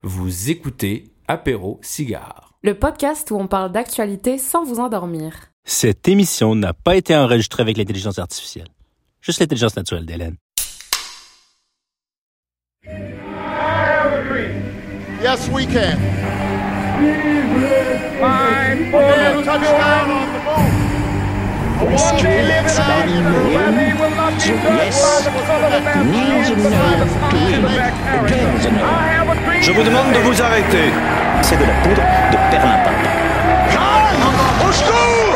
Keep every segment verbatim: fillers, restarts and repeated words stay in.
Vous écoutez Apéro Cigare, le podcast où on parle d'actualité sans vous endormir. Cette émission n'a pas été enregistrée avec l'intelligence artificielle. Juste l'intelligence naturelle d'Hélène. Yes, we can. Fine. Touchdown on the moon. Western expanding moon to yes, needs a no to win, drains a no. Je vous demande de vous arrêter. C'est de la poudre de perlimpinpin. Au secours!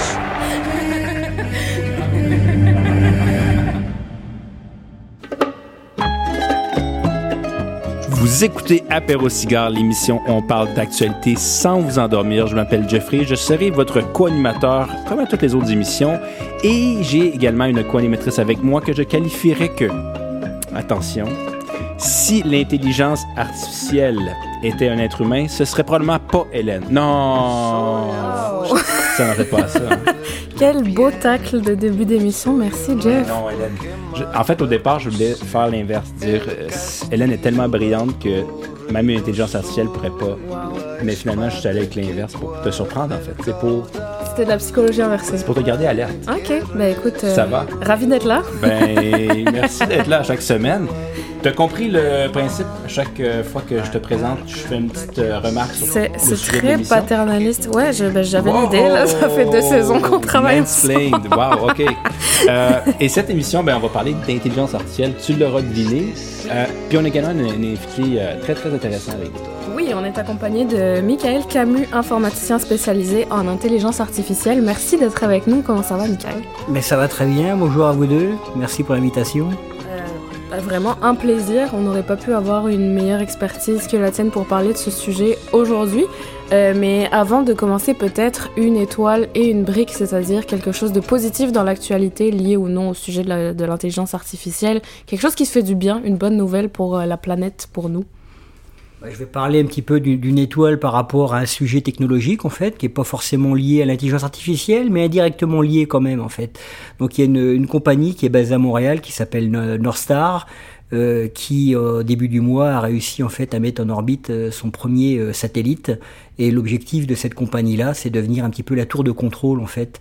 Vous écoutez Apéro Cigare, l'émission où on parle d'actualité sans vous endormir. Je m'appelle Jeffrey, je serai votre co-animateur comme à toutes les autres émissions. Et j'ai également une co-animatrice avec moi que je qualifierais que, attention, si l'intelligence artificielle était un être humain, ce serait probablement pas Hélène. Non! Oh. Ça n'en fait pas ça. Hein. Quel beau tacle de début d'émission, merci Jeff. Non, Hélène. Je, en fait, au départ, je voulais faire l'inverse, dire euh, Hélène est tellement brillante que même une intelligence artificielle pourrait pas. Wow. Mais finalement, je suis allé avec l'inverse pour te surprendre, en fait. C'est pour. C'était de la psychologie inversée. C'est pour te garder alerte. Ok, ben écoute. Euh, Ça va? Ravi d'être là. Ben, merci d'être là chaque semaine. T'as compris le principe? Chaque fois que je te présente, je fais une petite euh, remarque sur c'est, le c'est sujet très de l'émission. paternaliste. Ouais, je, ben, j'avais wow, l'idée, là. Ça fait deux saisons qu'on travaille ensemble. Wow, OK. Euh, et cette émission, ben, on va parler d'intelligence artificielle. Tu l'auras deviné. Euh, puis on a également une, une invitée euh, très, très intéressante avec nous. Oui, on est accompagné de Michael Camus, informaticien spécialisé en intelligence artificielle. Merci d'être avec nous. Comment ça va, Michael? Mais ça va très bien. Bonjour à vous deux. Merci pour l'invitation. Vraiment un plaisir, on n'aurait pas pu avoir une meilleure expertise que la tienne pour parler de ce sujet aujourd'hui. Euh, mais avant de commencer, peut-être une étoile et une brique, c'est-à-dire quelque chose de positif dans l'actualité lié ou non au sujet de, la, de l'intelligence artificielle, quelque chose qui se fait du bien, une bonne nouvelle pour la planète, pour nous. Je vais parler un petit peu d'une étoile par rapport à un sujet technologique, en fait, qui n'est pas forcément lié à l'intelligence artificielle, mais indirectement lié quand même, en fait. Donc, il y a une, une compagnie qui est basée à Montréal, qui s'appelle Northstar, euh, qui, au début du mois, a réussi, en fait, à mettre en orbite euh, son premier euh, satellite. Et l'objectif de cette compagnie-là, c'est de devenir un petit peu la tour de contrôle, en fait,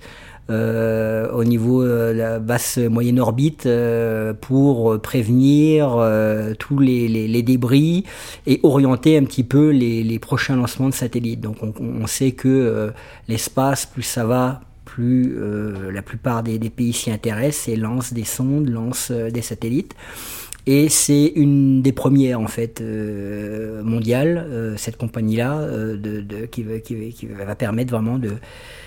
Euh, au niveau de euh, la basse moyenne orbite euh, pour prévenir euh, tous les, les, les débris et orienter un petit peu les, les prochains lancements de satellites. Donc on, on sait que euh, l'espace, plus ça va, plus euh, la plupart des, des pays s'y intéressent et lancent des sondes, lancent euh, des satellites. Et c'est une des premières en fait euh, mondiales, euh, cette compagnie-là, euh, de, de, qui, qui, qui va permettre vraiment de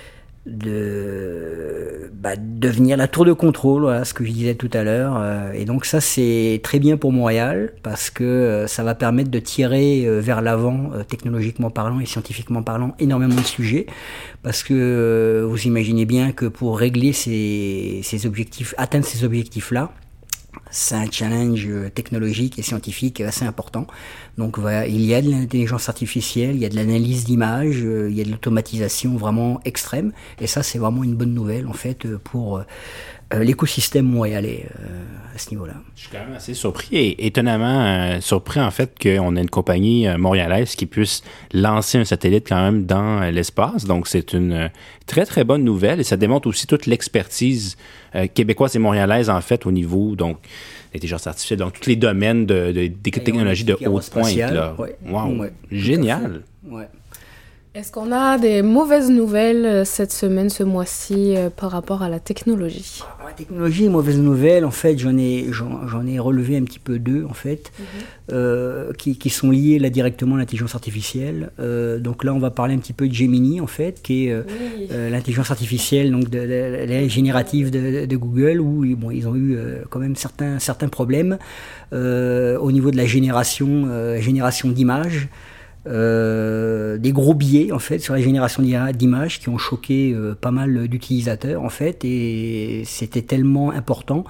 de bah, devenir la tour de contrôle, voilà ce que je disais tout à l'heure. Et donc ça, c'est très bien pour Montréal parce que ça va permettre de tirer vers l'avant, technologiquement parlant et scientifiquement parlant, énormément de sujets. Parce que vous imaginez bien que pour régler ces, ces objectifs, atteindre ces objectifs-là, c'est un challenge technologique et scientifique assez important. Donc voilà, il y a de l'intelligence artificielle, il y a de l'analyse d'images, il y a de l'automatisation vraiment extrême. Et ça, c'est vraiment une bonne nouvelle en fait pour euh, l'écosystème montréalais euh, à ce niveau-là. Je suis quand même assez surpris et étonnamment euh, surpris en fait qu'on ait une compagnie euh, montréalaise qui puisse lancer un satellite quand même dans euh, l'espace. Donc c'est une euh, très très bonne nouvelle et ça démontre aussi toute l'expertise euh, québécoise et montréalaise en fait au niveau donc l'intelligence artificielle, donc tous les domaines de, de, des technologies de haute pointe. Là. Ouais. Wow, ouais, génial. Ouais. Est-ce qu'on a des mauvaises nouvelles cette semaine, ce mois-ci, euh, par rapport à la technologie? La technologie, mauvaise nouvelle, en fait, j'en ai, j'en, j'en ai relevé un petit peu deux, en fait, mm-hmm. euh, qui, qui sont liés là directement à l'intelligence artificielle. Euh, donc là, on va parler un petit peu de Gemini, en fait, qui est euh, oui. euh, l'intelligence artificielle, donc de, de, de, de générative de, de Google, où bon, ils ont eu euh, quand même certains, certains problèmes euh, au niveau de la génération, euh, génération d'images. Euh, des gros biais en fait sur la génération d'images qui ont choqué euh, pas mal d'utilisateurs en fait et c'était tellement important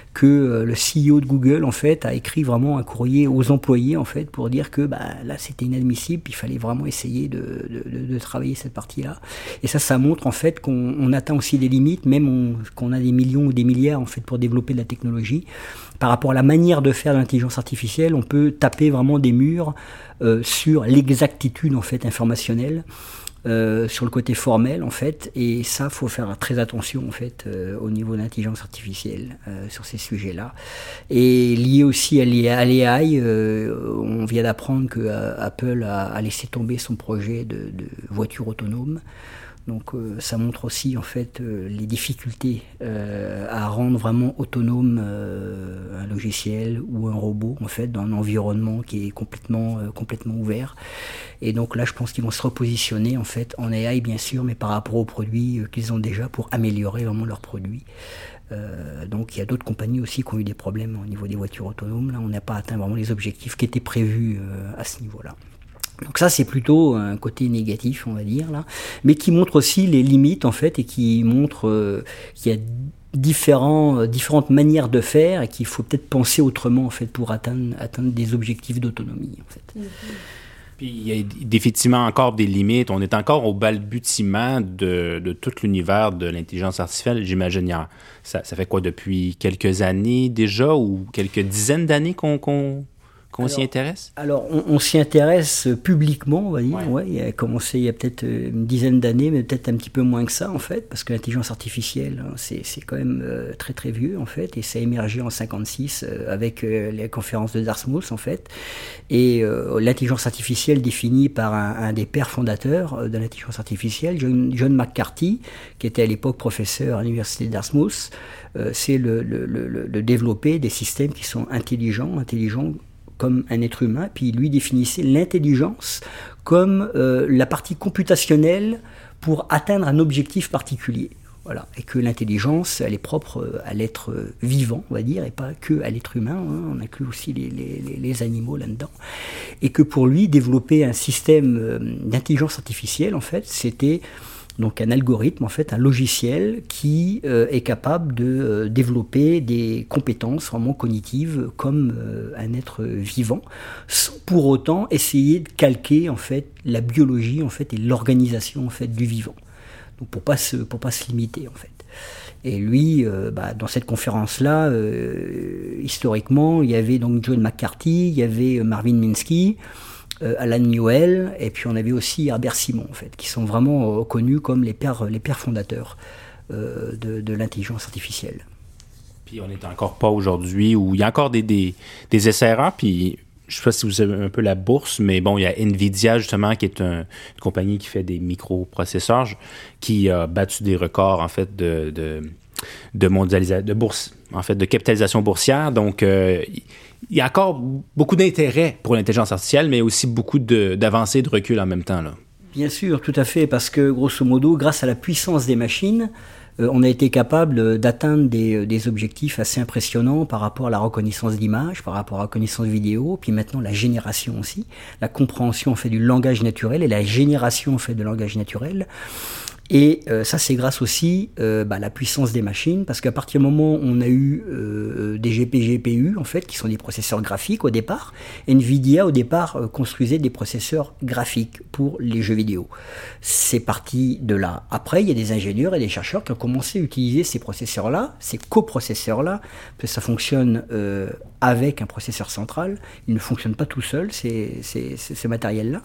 que euh, le C E O de Google en fait a écrit vraiment un courrier aux employés en fait pour dire que bah, là c'était inadmissible, il fallait vraiment essayer de, de, de, de travailler cette partie-là. Et ça, ça montre en fait qu'on on atteint aussi des limites, même on, qu'on a des millions ou des milliards en fait pour développer de la technologie. Par rapport à la manière de faire de l'intelligence artificielle, on peut taper vraiment des murs euh, sur l'exactitude en fait informationnelle. Euh, sur le côté formel en fait, et ça faut faire très attention en fait euh, au niveau de l'intelligence artificielle euh, sur ces sujets-là. Et lié aussi à l'A I, euh, on vient d'apprendre que euh, Apple a, a laissé tomber son projet de, de voiture autonome. Donc euh, ça montre aussi en fait euh, les difficultés euh, à rendre vraiment autonome euh, un logiciel ou un robot en fait dans un environnement qui est complètement euh, complètement ouvert. Et donc là je pense qu'ils vont se repositionner en fait en A I bien sûr, mais par rapport aux produits euh, qu'ils ont déjà pour améliorer vraiment leurs produits. Euh, donc il y a d'autres compagnies aussi qui ont eu des problèmes au niveau des voitures autonomes. Là on n'a pas atteint vraiment les objectifs qui étaient prévus euh, à ce niveau-là. Donc ça c'est plutôt un côté négatif on va dire là, mais qui montre aussi les limites en fait et qui montre euh, qu'il y a différents, euh, différentes manières de faire et qu'il faut peut-être penser autrement en fait pour atteindre, atteindre des objectifs d'autonomie en fait. Mm-hmm. Puis il y a définitivement encore des limites. On est encore au balbutiement de, de tout l'univers de l'intelligence artificielle. J'imagine, ça, ça fait quoi depuis quelques années déjà ou quelques dizaines d'années qu'on... qu'on... qu'on alors, s'y intéresse? Alors, on, on s'y intéresse publiquement, on va dire. Ouais. Ouais, il a commencé il y a peut-être une dizaine d'années, mais peut-être un petit peu moins que ça, en fait, parce que l'intelligence artificielle, hein, c'est, c'est quand même euh, très, très vieux, en fait, et ça a émergé en cinquante-six euh, avec euh, les conférences de Dartmouth, en fait. Et euh, l'intelligence artificielle définie par un, un des pères fondateurs de l'intelligence artificielle, John, John McCarthy, qui était à l'époque professeur à l'université de Dartmouth, euh, c'est le, le, le, le développer des systèmes qui sont intelligents, intelligents, comme un être humain, puis lui définissait l'intelligence comme euh, la partie computationnelle pour atteindre un objectif particulier. Voilà. Et que l'intelligence, elle est propre à l'être vivant, on va dire, et pas que à l'être humain, hein. On inclut aussi les, les, les animaux là-dedans. Et que pour lui, développer un système d'intelligence artificielle, en fait, c'était donc un algorithme, en fait, un logiciel qui euh, est capable de euh, développer des compétences vraiment cognitives comme euh, un être vivant, sans pour autant essayer de calquer en fait la biologie en fait et l'organisation en fait du vivant. Donc pour pas se pour pas se limiter en fait. Et lui, euh, bah, dans cette conférence-là, euh, historiquement, il y avait donc John McCarthy, il y avait Marvin Minsky. Euh, Alan Newell, et puis on avait aussi Herbert Simon, en fait, qui sont vraiment euh, connus comme les pères, les pères fondateurs euh, de, de l'intelligence artificielle. Puis on n'est encore pas aujourd'hui où il y a encore des, des, des essais-erreurs, puis je ne sais pas si vous savez un peu la bourse, mais bon, il y a Nvidia, justement, qui est un, une compagnie qui fait des microprocesseurs, qui a battu des records, en fait, de, de, de mondialisation, de bourse, en fait, de capitalisation boursière. Donc, euh, il y a encore beaucoup d'intérêt pour l'intelligence artificielle, mais aussi beaucoup de, d'avancées et de recul en même temps, là. Bien sûr, tout à fait, parce que, grosso modo, grâce à la puissance des machines, euh, on a été capable d'atteindre des, des objectifs assez impressionnants par rapport à la reconnaissance d'images, par rapport à la reconnaissance vidéo, puis maintenant la génération aussi, la compréhension en fait du langage naturel et la génération en fait de langage naturel. Et euh, ça, c'est grâce aussi euh, bah, à la puissance des machines, parce qu'à partir du moment où on a eu euh, des G P G P U, en fait, qui sont des processeurs graphiques au départ, Nvidia, au départ, euh, construisait des processeurs graphiques pour les jeux vidéo. C'est parti de là. Après, il y a des ingénieurs et des chercheurs qui ont commencé à utiliser ces processeurs-là, ces coprocesseurs-là, parce que ça fonctionne euh, avec un processeur central. Il ne fonctionne pas tout seul, ces, ces, ces, ces matériels-là.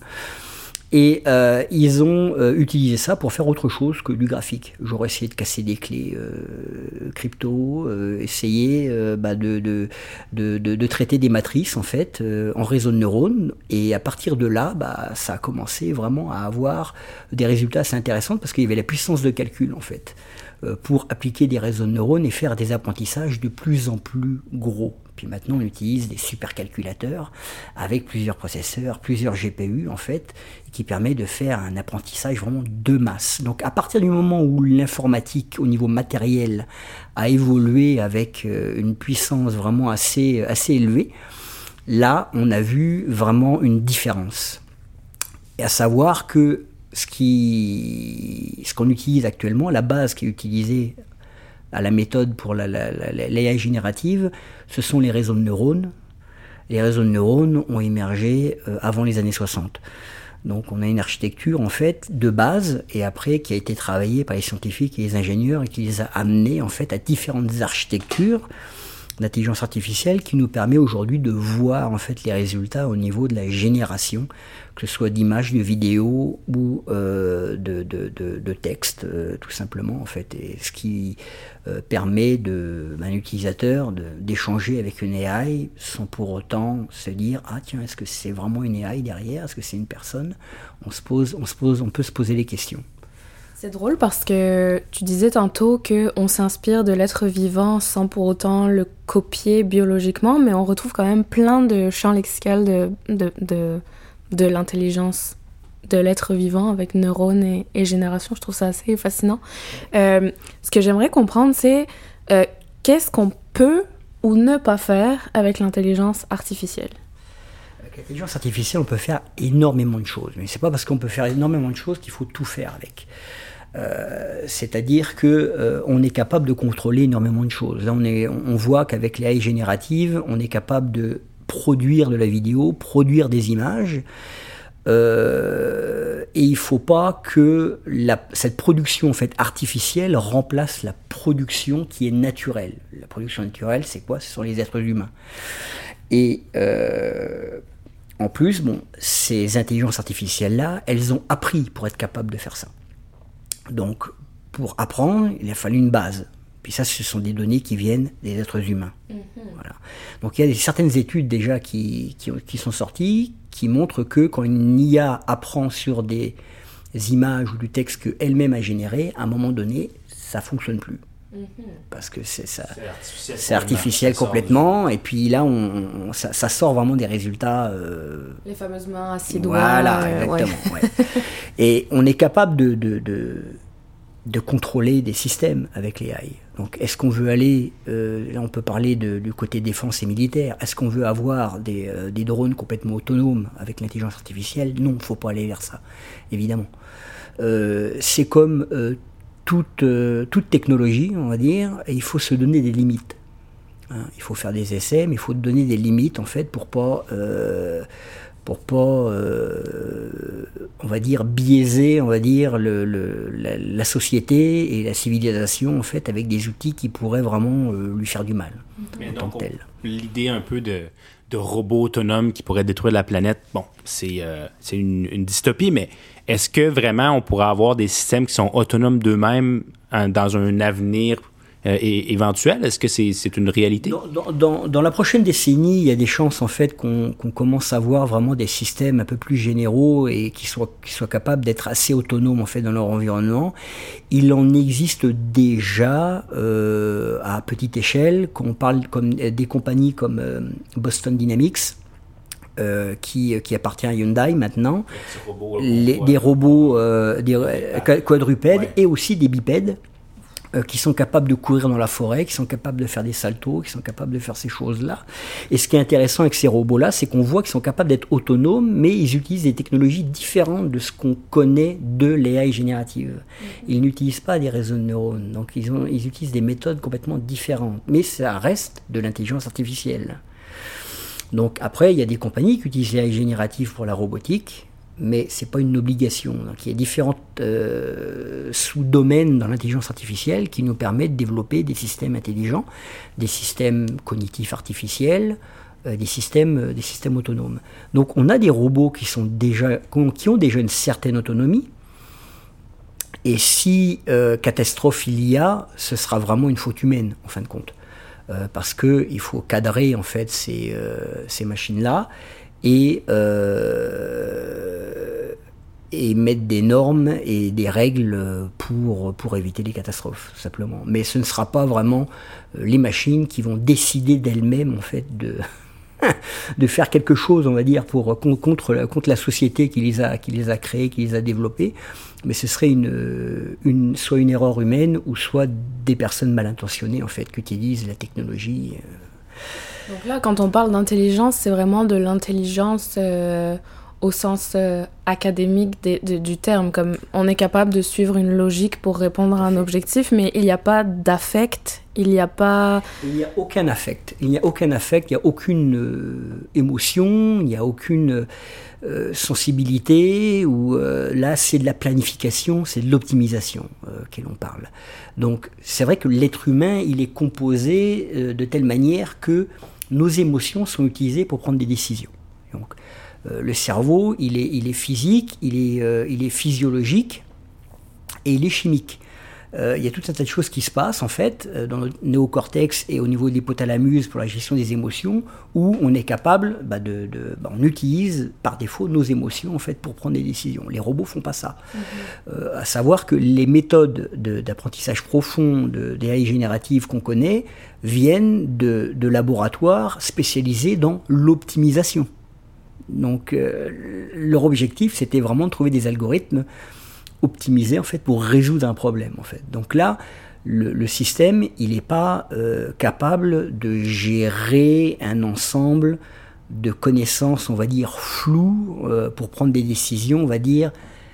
Et euh, ils ont euh, utilisé ça pour faire autre chose que du graphique. J'aurais essayé de casser des clés euh, crypto, euh, essayer euh, bah, de, de, de, de, de traiter des matrices en fait euh, en réseau de neurones. Et à partir de là, bah, ça a commencé vraiment à avoir des résultats assez intéressants parce qu'il y avait la puissance de calcul en fait euh, pour appliquer des réseaux de neurones et faire des apprentissages de plus en plus gros. Puis maintenant, on utilise des supercalculateurs avec plusieurs processeurs, plusieurs G P U en fait, qui permet de faire un apprentissage vraiment de masse. Donc à partir du moment où l'informatique au niveau matériel a évolué avec une puissance vraiment assez, assez élevée, là, on a vu vraiment une différence. Et à savoir que ce, qui, ce qu'on utilise actuellement, la base qui est utilisée à la méthode pour la, la, la, l'A I générative, ce sont les réseaux de neurones. Les réseaux de neurones ont émergé euh, avant les années soixante. Donc on a une architecture en fait de base et après qui a été travaillée par les scientifiques et les ingénieurs et qui les a amenés en fait à différentes architectures d'intelligence artificielle qui nous permet aujourd'hui de voir en fait les résultats au niveau de la génération, que ce soit d'images, de vidéos ou euh, de, de, de, de textes euh, tout simplement en fait, et ce qui euh, permet de, à un utilisateur de, d'échanger avec une A I sans pour autant se dire ah tiens est-ce que c'est vraiment une A I derrière, est-ce que c'est une personne, on se pose, on se pose, on peut se poser les questions. C'est drôle parce que tu disais tantôt qu'on s'inspire de l'être vivant sans pour autant le copier biologiquement, mais on retrouve quand même plein de champs lexicaux de, de, de, de l'intelligence de l'être vivant avec neurones et, et génération. Je trouve ça assez fascinant. Euh, ce que j'aimerais comprendre, c'est euh, qu'est-ce qu'on peut ou ne pas faire avec l'intelligence artificielle? Avec l'intelligence artificielle, on peut faire énormément de choses, mais c'est pas parce qu'on peut faire énormément de choses qu'il faut tout faire avec. Euh, c'est-à-dire que euh, on est capable de contrôler énormément de choses. Là, on est, on voit qu'avec l'A I générative, on est capable de produire de la vidéo, produire des images, euh, et il ne faut pas que la, cette production en fait artificielle remplace la production qui est naturelle. La production naturelle, c'est quoi? Ce sont les êtres humains. Et euh, en plus, bon, ces intelligences artificielles-là, elles ont appris pour être capables de faire ça. Donc, pour apprendre, il a fallu une base. Puis ça, ce sont des données qui viennent des êtres humains. Mmh. Voilà. Donc, il y a des, certaines études déjà qui, qui, qui sont sorties qui montrent que quand une I A apprend sur des images ou du texte qu'elle-même a généré, à un moment donné, ça ne fonctionne plus. Mmh. Parce que c'est, ça, c'est artificiel, c'est artificiel complètement. Et puis là, on, on, ça, ça sort vraiment des résultats... Euh... Les fameuses mains à six doigts. Voilà, euh, exactement. Ouais. Ouais. Et on est capable de, de, de, de contrôler des systèmes avec les A I. Donc, est-ce qu'on veut aller... Euh, là, on peut parler de, du côté défense et militaire. Est-ce qu'on veut avoir des, euh, des drones complètement autonomes avec l'intelligence artificielle? Non, il ne faut pas aller vers ça, évidemment. Euh, c'est comme... Euh, Toute, euh, toute technologie, on va dire, et il faut se donner des limites. Hein, il faut faire des essais, mais il faut donner des limites, en fait, pour pas, euh, pour pas, euh, on va dire, biaiser, on va dire, le, le, la, la société et la civilisation, en fait, avec des outils qui pourraient vraiment euh, lui faire du mal, mais en donc, tant que tel. L'idée un peu de, de robots autonomes qui pourraient détruire la planète, bon, c'est, euh, c'est une, une dystopie, mais est-ce que vraiment on pourrait avoir des systèmes qui sont autonomes d'eux-mêmes hein, dans un avenir euh, é- éventuel? Est-ce que c'est, c'est une réalité? Dans, dans, dans, dans la prochaine décennie, il y a des chances en fait qu'on, qu'on commence à voir vraiment des systèmes un peu plus généraux et qui soient, qui soient capables d'être assez autonomes en fait dans leur environnement. Il en existe déjà euh, à petite échelle, qu'on parle comme des compagnies comme euh, Boston Dynamics. Euh, qui, qui appartient à Hyundai maintenant, robots, les, des robots euh, des, euh, quadrupèdes ouais. Et aussi des bipèdes euh, qui sont capables de courir dans la forêt, qui sont capables de faire des saltos, qui sont capables de faire ces choses-là. Et ce qui est intéressant avec ces robots-là, c'est qu'on voit qu'ils sont capables d'être autonomes, mais ils utilisent des technologies différentes de ce qu'on connaît de l'A I générative. Mm-hmm. Ils n'utilisent pas des réseaux de neurones, donc ils, ont, ils utilisent des méthodes complètement différentes. Mais ça reste de l'intelligence artificielle. Donc après, il y a des compagnies qui utilisent l'A I générative pour la robotique, mais ce n'est pas une obligation. Donc il y a différents euh, sous-domaines dans l'intelligence artificielle qui nous permettent de développer des systèmes intelligents, des systèmes cognitifs artificiels, euh, des, systèmes, euh, des systèmes autonomes. Donc on a des robots qui, sont déjà, qui ont déjà une certaine autonomie, et si euh, catastrophe il y a, ce sera vraiment une faute humaine, en fin de compte. Euh, parce qu'il faut cadrer en fait ces, euh, ces machines-là et, euh, et mettre des normes et des règles pour, pour éviter les catastrophes, simplement. Mais ce ne sera pas vraiment euh, les machines qui vont décider d'elles-mêmes en fait de, de faire quelque chose, on va dire, pour, contre, contre la société qui les a, qui les a créées, qui les a développées. Mais ce serait une, une, soit une erreur humaine ou soit des personnes mal intentionnées en fait qui utilisent la technologie. Donc là, quand on parle d'intelligence, c'est vraiment de l'intelligence euh, au sens euh, académique des- de- du terme, comme on est capable de suivre une logique pour répondre à un objectif, mais il n'y a pas d'affect, il n'y a pas... Il n'y a aucun affect. Il n'y a aucun affect, il n'y a aucune euh, émotion, il n'y a aucune euh, sensibilité. Ou euh, là, c'est de la planification, c'est de l'optimisation euh, que l'on parle. Donc, c'est vrai que l'être humain, il est composé euh, de telle manière que nos émotions sont utilisées pour prendre des décisions. Donc, euh, le cerveau, il est, il est physique, il est, euh, il est physiologique et il est chimique. Euh, il y a tout un tas de choses qui se passent en fait euh, dans le néocortex et au niveau de l'hypothalamus pour la gestion des émotions, où on est capable bah, de, de bah, on utilise par défaut nos émotions en fait pour prendre des décisions. Les robots font pas ça. Mm-hmm. Euh, à savoir que les méthodes de, d'apprentissage profond de, d'A I générative qu'on connaît viennent de, de laboratoires spécialisés dans l'optimisation. Donc euh, leur objectif c'était vraiment de trouver des algorithmes optimisé en fait pour résoudre un problème en fait. Donc là, le, le système, il n'est pas euh, capable de gérer un ensemble de connaissances, on va dire floues, euh, pour prendre des décisions, on va dire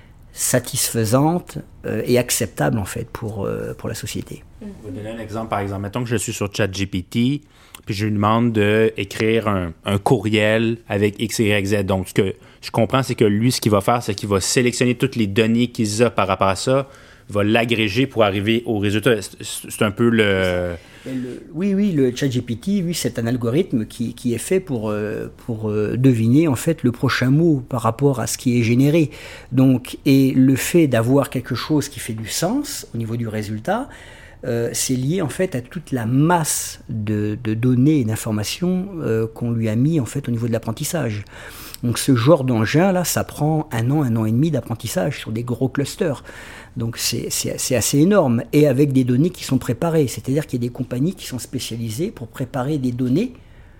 satisfaisantes euh, et acceptables en fait pour euh, pour la société. Je vais vous donner un exemple par exemple. Mettons que je suis sur ChatGPT, puis je lui demande d'écrire un, un courriel avec X, Y, Z. Donc, ce que je comprends, c'est que lui, ce qu'il va faire, c'est qu'il va sélectionner toutes les données qu'il a par rapport à ça, va l'agréger pour arriver au résultat. C'est, c'est un peu le... le... Oui, oui, le ChatGPT, oui, c'est un algorithme qui, qui est fait pour, euh, pour euh, deviner, en fait, le prochain mot par rapport à ce qui est généré. Donc, et le fait d'avoir quelque chose qui fait du sens au niveau du résultat, Euh, c'est lié en fait à toute la masse de, de données et d'informations euh, qu'on lui a mis en fait au niveau de l'apprentissage. Donc ce genre d'engin là, ça prend un an, un an et demi d'apprentissage sur des gros clusters. Donc c'est, c'est, c'est assez énorme et avec des données qui sont préparées. C'est-à-dire qu'il y a des compagnies qui sont spécialisées pour préparer des données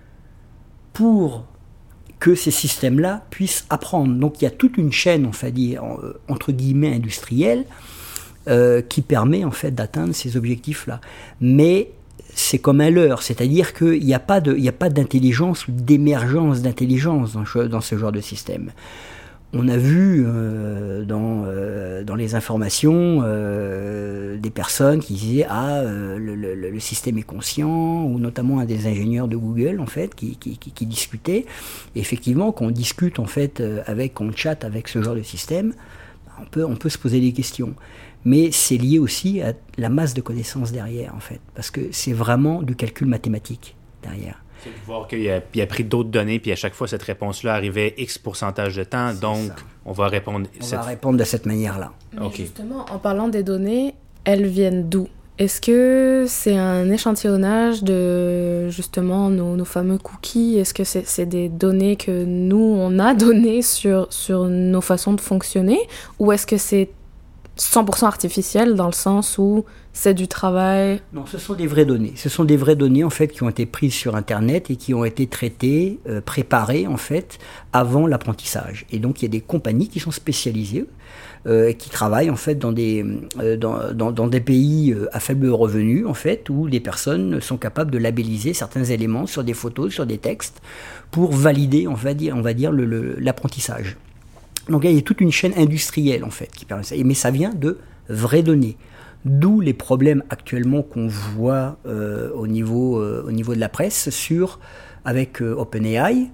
pour que ces systèmes-là puissent apprendre. Donc il y a toute une chaîne, on va dire entre guillemets industrielle. Euh, qui permet en fait d'atteindre ces objectifs-là. Mais c'est comme un leurre, c'est-à-dire qu'il n'y a pas de, il n'y a pas d'intelligence ou d'émergence d'intelligence dans, dans ce genre de système. On a vu euh, dans, euh, dans les informations euh, des personnes qui disaient ah euh, le, le, le système est conscient, ou notamment un des ingénieurs de Google en fait qui, qui, qui, qui discutait. Et effectivement, quand on discute en fait euh, avec, quand on chatte avec ce genre de système, on peut, on peut se poser des questions. Mais c'est lié aussi à la masse de connaissances derrière, en fait, parce que c'est vraiment du calcul mathématique derrière. C'est de voir qu'il a, il a pris d'autres données, puis à chaque fois, cette réponse-là arrivait X pourcentage de temps, c'est donc ça. on va répondre... On cette... va répondre de cette manière-là. Mais okay. Justement, en parlant des données, elles viennent d'où ? Est-ce que c'est un échantillonnage de, justement, nos, nos fameux cookies ? Est-ce que c'est, c'est des données que nous, on a données sur, sur nos façons de fonctionner ? Ou est-ce que c'est cent pour cent artificiel dans le sens où c'est du travail? Non, ce sont des vraies données. Ce sont des vraies données en fait qui ont été prises sur Internet et qui ont été traitées, euh, préparées en fait avant l'apprentissage. Et donc il y a des compagnies qui sont spécialisées euh, qui travaillent en fait dans des euh, dans, dans, dans des pays euh, à faible revenu en fait où les personnes sont capables de labelliser certains éléments sur des photos, sur des textes pour valider on va dire on va dire le, le, l'apprentissage. Donc il y a toute une chaîne industrielle en fait qui permet ça. Mais ça vient de vraies données. D'où les problèmes actuellement qu'on voit euh, au niveau euh, au niveau de la presse sur avec euh, OpenAI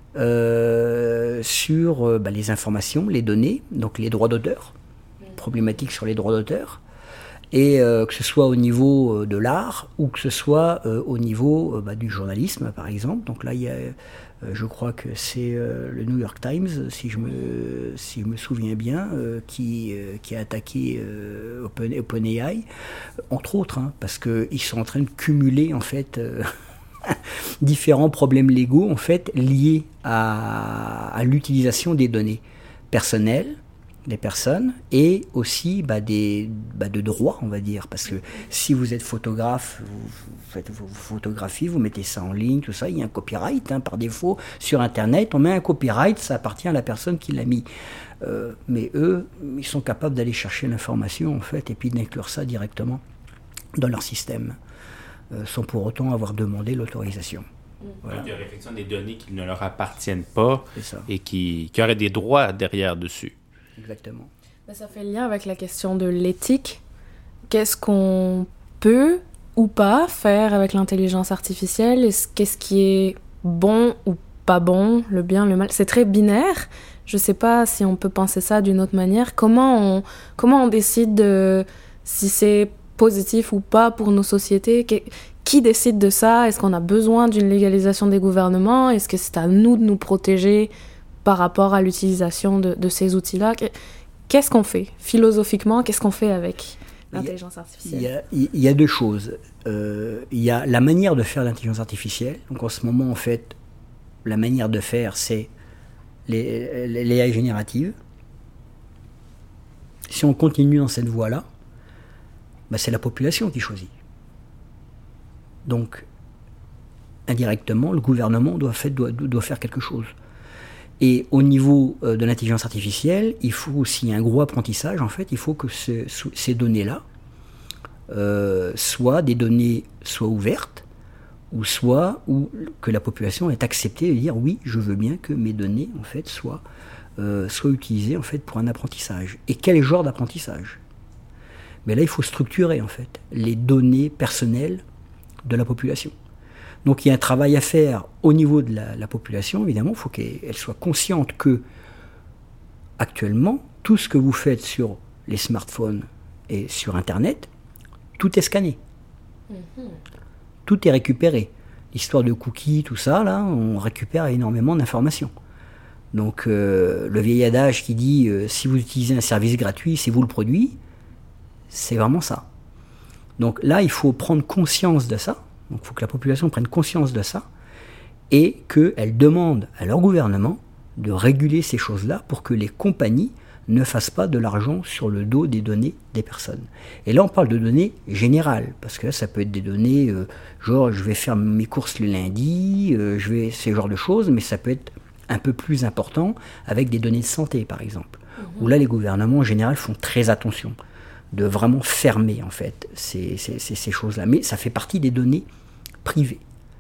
euh, sur euh, bah, les informations, les données, donc les droits d'auteur, problématiques sur les droits d'auteur, et euh, que ce soit au niveau euh, de l'art ou que ce soit euh, au niveau euh, bah, du journalisme par exemple. Donc là il y a je crois que c'est euh, le New York Times, si je me, si je me souviens bien, euh, qui, euh, qui a attaqué euh, Open, OpenAI, entre autres, hein, parce qu'ils sont en train de cumuler en fait euh, différents problèmes légaux en fait liés à, à l'utilisation des données personnelles des personnes et aussi bah, des, bah, de droits, on va dire, parce que si vous êtes photographe, vous, vous faites vos photographies, vous mettez ça en ligne, tout ça, il y a un copyright, hein, par défaut, sur Internet, on met un copyright, ça appartient à la personne qui l'a mis. Euh, mais eux, ils sont capables d'aller chercher l'information, en fait, et puis d'inclure ça directement dans leur système, euh, sans pour autant avoir demandé l'autorisation. Voilà. Donc, il y aurait effectivement des données qui ne leur appartiennent pas C'est ça. et qui, qui auraient des droits derrière dessus. Exactement. Ben, ça fait le lien avec la question de l'éthique. Qu'est-ce qu'on peut ou pas faire avec l'intelligence artificielle? Est-ce, qu'est-ce qui est bon ou pas bon, le bien, le mal? C'est très binaire. Je sais pas si on peut penser ça d'une autre manière. Comment on, comment on décide de, si c'est positif ou pas pour nos sociétés? Qui, qui décide de ça? Est-ce qu'on a besoin d'une légalisation des gouvernements? Est-ce que c'est à nous de nous protéger par rapport à l'utilisation de, de ces outils-là? Qu'est-ce qu'on fait? Philosophiquement, qu'est-ce qu'on fait avec l'intelligence artificielle? Il y a, il y a deux choses. Euh, il y a la manière de faire l'intelligence artificielle. Donc en ce moment, en fait, la manière de faire, c'est les, les, l'A I générative. Si on continue dans cette voie-là, bah, c'est la population qui choisit. Donc, indirectement, le gouvernement doit, fait, doit, doit faire quelque chose. Et au niveau euh, de l'intelligence artificielle, il faut aussi un gros apprentissage. En fait, il faut que ce, ces données-là euh, soient des données soit ouvertes, ou soit où, que la population ait accepté de dire oui, je veux bien que mes données en fait soient, euh, soient utilisées en fait pour un apprentissage. Et quel genre d'apprentissage? Mais là, il faut structurer en fait les données personnelles de la population. Donc il y a un travail à faire au niveau de la, la population, évidemment, il faut qu'elle soit consciente que, actuellement, tout ce que vous faites sur les smartphones et sur Internet, tout est scanné. Mm-hmm. Tout est récupéré. L'histoire de cookies, tout ça, là, on récupère énormément d'informations. Donc euh, le vieil adage qui dit euh, si vous utilisez un service gratuit, c'est vous le produit, c'est vraiment ça. Donc là, il faut prendre conscience de ça. Donc il faut que la population prenne conscience de ça et qu'elle demande à leur gouvernement de réguler ces choses-là pour que les compagnies ne fassent pas de l'argent sur le dos des données des personnes. Et là, on parle de données générales, parce que là, ça peut être des données, euh, genre je vais faire mes courses le lundi, euh, je vais ces genres de choses, mais ça peut être un peu plus important avec des données de santé, par exemple, mmh. où là, les gouvernements, en général, font très attention de vraiment fermer, en fait, ces, ces, ces, ces choses-là. Mais ça fait partie des données privées.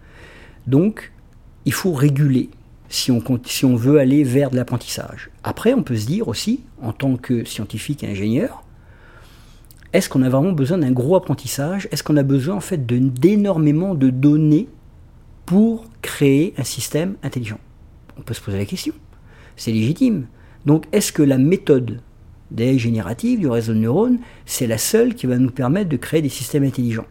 Donc, il faut réguler si on, si on veut aller vers de l'apprentissage. Après, on peut se dire aussi, en tant que scientifique et ingénieur, est-ce qu'on a vraiment besoin d'un gros apprentissage? Est-ce qu'on a besoin, en fait, de, d'énormément de données pour créer un système intelligent? On peut se poser la question. C'est légitime. Donc, est-ce que la méthode d'A I générative, du réseau de neurones, c'est la seule qui va nous permettre de créer des systèmes intelligents?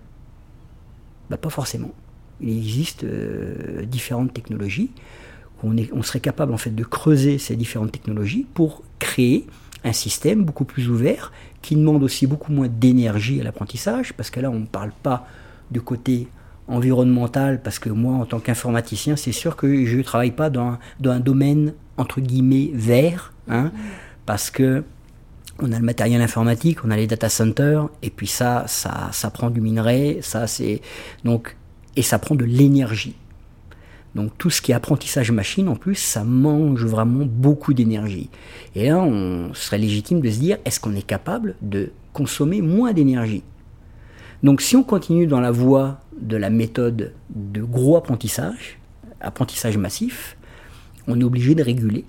Ben, pas forcément. Il existe euh, différentes technologies. On, est, on serait capable en fait de creuser ces différentes technologies pour créer un système beaucoup plus ouvert qui demande aussi beaucoup moins d'énergie à l'apprentissage, parce que là on ne parle pas du côté environnemental, parce que moi en tant qu'informaticien c'est sûr que je ne travaille pas dans, dans un domaine entre guillemets vert, hein, parce que on a le matériel informatique, on a les data centers, et puis ça, ça, ça prend du minerai, ça c'est donc et ça prend de l'énergie. Donc tout ce qui est apprentissage machine, en plus, ça mange vraiment beaucoup d'énergie. Et là, on serait légitime de se dire, est-ce qu'on est capable de consommer moins d'énergie? Donc si on continue dans la voie de la méthode de gros apprentissage, apprentissage massif, on est obligé de réguler.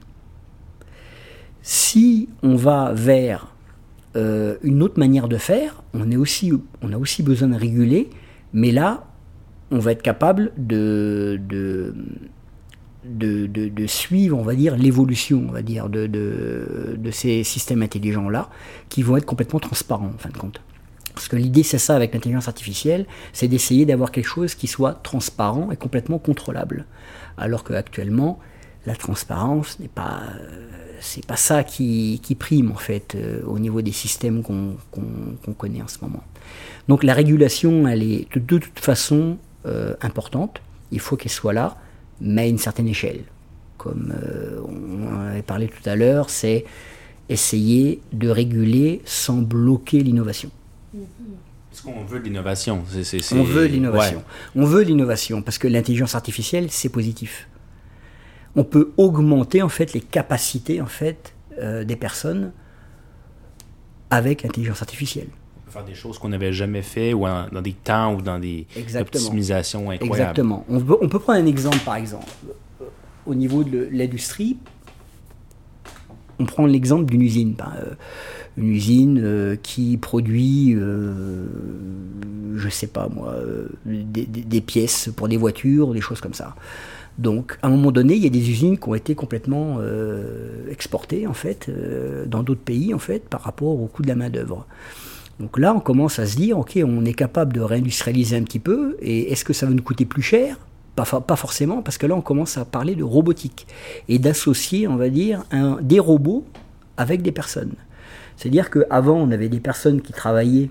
Si on va vers euh, une autre manière de faire, on, est aussi, on a aussi besoin de réguler, mais là, on va être capable de, de, de, de, de suivre, on va dire, l'évolution, on va dire, de, de, de ces systèmes intelligents-là, qui vont être complètement transparents, en fin de compte. Parce que l'idée, c'est ça avec l'intelligence artificielle, c'est d'essayer d'avoir quelque chose qui soit transparent et complètement contrôlable. Alors qu'actuellement, la transparence n'est pas, euh, c'est pas ça qui, qui prime, en fait, euh, au niveau des systèmes qu'on, qu'on, qu'on connaît en ce moment. Donc la régulation, elle est de, de toute façon euh, importante, il faut qu'elle soit là, mais à une certaine échelle. Comme euh, on en avait parlé tout à l'heure, c'est essayer de réguler sans bloquer l'innovation. Parce qu'on veut de l'innovation. C'est, c'est, c'est... On veut de l'innovation. Ouais. On veut de l'innovation, parce que l'intelligence artificielle, c'est positif. On peut augmenter en fait les capacités en fait, euh, des personnes avec l'intelligence artificielle. Faire des choses qu'on n'avait jamais fait ou en- dans des temps ou dans des Exactement. optimisations incroyables. Exactement. On peut, on peut prendre un exemple, par exemple. Euh, Au niveau de l'industrie, on prend l'exemple d'une usine. Ben, euh, une usine euh, qui produit, euh, je sais pas moi, euh, des, des- des pièces pour des voitures, des choses comme ça. Donc, à un moment donné, il y a des usines qui ont été complètement euh, exportées, en fait, euh, dans d'autres pays, en fait, par rapport au coût de la main-d'œuvre. Donc là, on commence à se dire, ok, on est capable de réindustrialiser un petit peu, et est-ce que ça va nous coûter plus cher ? Pas, fa- pas forcément, parce que là, on commence à parler de robotique, et d'associer, on va dire, un, des robots avec des personnes. C'est-à-dire qu'avant, on avait des personnes qui travaillaient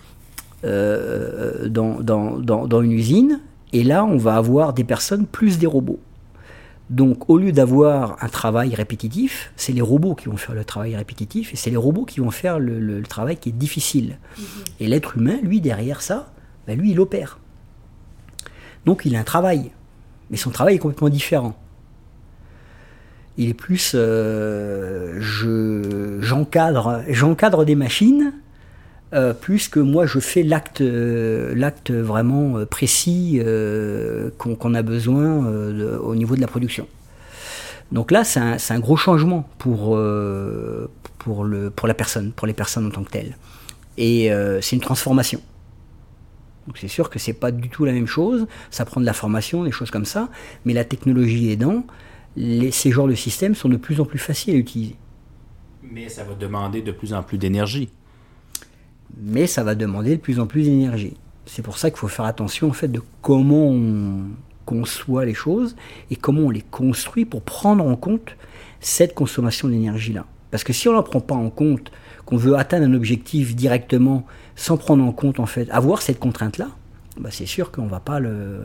euh, dans, dans, dans, dans une usine, et là, on va avoir des personnes plus des robots. Donc, au lieu d'avoir un travail répétitif, c'est les robots qui vont faire le travail répétitif et c'est les robots qui vont faire le, le- le travail qui est difficile. Mmh. Et l'être humain, lui, derrière ça, ben lui, il opère. Donc, il a un travail. Mais son travail est complètement différent. Il est plus... Euh, je, j'encadre, j'encadre des machines euh, plus que moi, je fais l'acte, euh, l'acte vraiment euh, précis euh, qu'on, qu'on a besoin euh, de, au niveau de la production. Donc là, c'est un, c'est un gros changement pour, euh, pour, le, pour la personne, pour les personnes en tant que telles. Et euh, c'est une transformation. Donc c'est sûr que c'est pas du tout la même chose, ça prend de la formation, des choses comme ça, mais la technologie aidant, les, ces genres de systèmes sont de plus en plus faciles à utiliser. Mais ça va demander de plus en plus d'énergie. Mais ça va demander de plus en plus d'énergie. C'est pour ça qu'il faut faire attention en fait de comment on conçoit les choses et comment on les construit pour prendre en compte cette consommation d'énergie-là. Parce que si on n'en prend pas en compte, qu'on veut atteindre un objectif directement sans prendre en compte en fait, avoir cette contrainte-là, bah c'est sûr qu'on va pas le,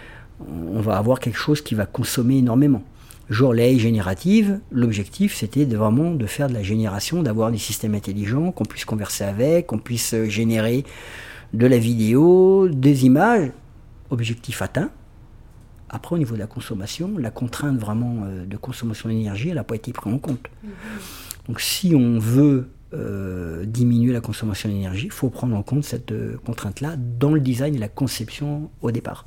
on va avoir quelque chose qui va consommer énormément. Genre l'A I générative, l'objectif c'était de vraiment de faire de la génération, d'avoir des systèmes intelligents, qu'on puisse converser avec, qu'on puisse générer de la vidéo, des images, objectif atteint. Après au niveau de la consommation, la contrainte vraiment de consommation d'énergie, elle n'a pas été prise en compte. Mmh. Donc si on veut euh, diminuer la consommation d'énergie, il faut prendre en compte cette euh, contrainte-là dans le design et la conception au départ.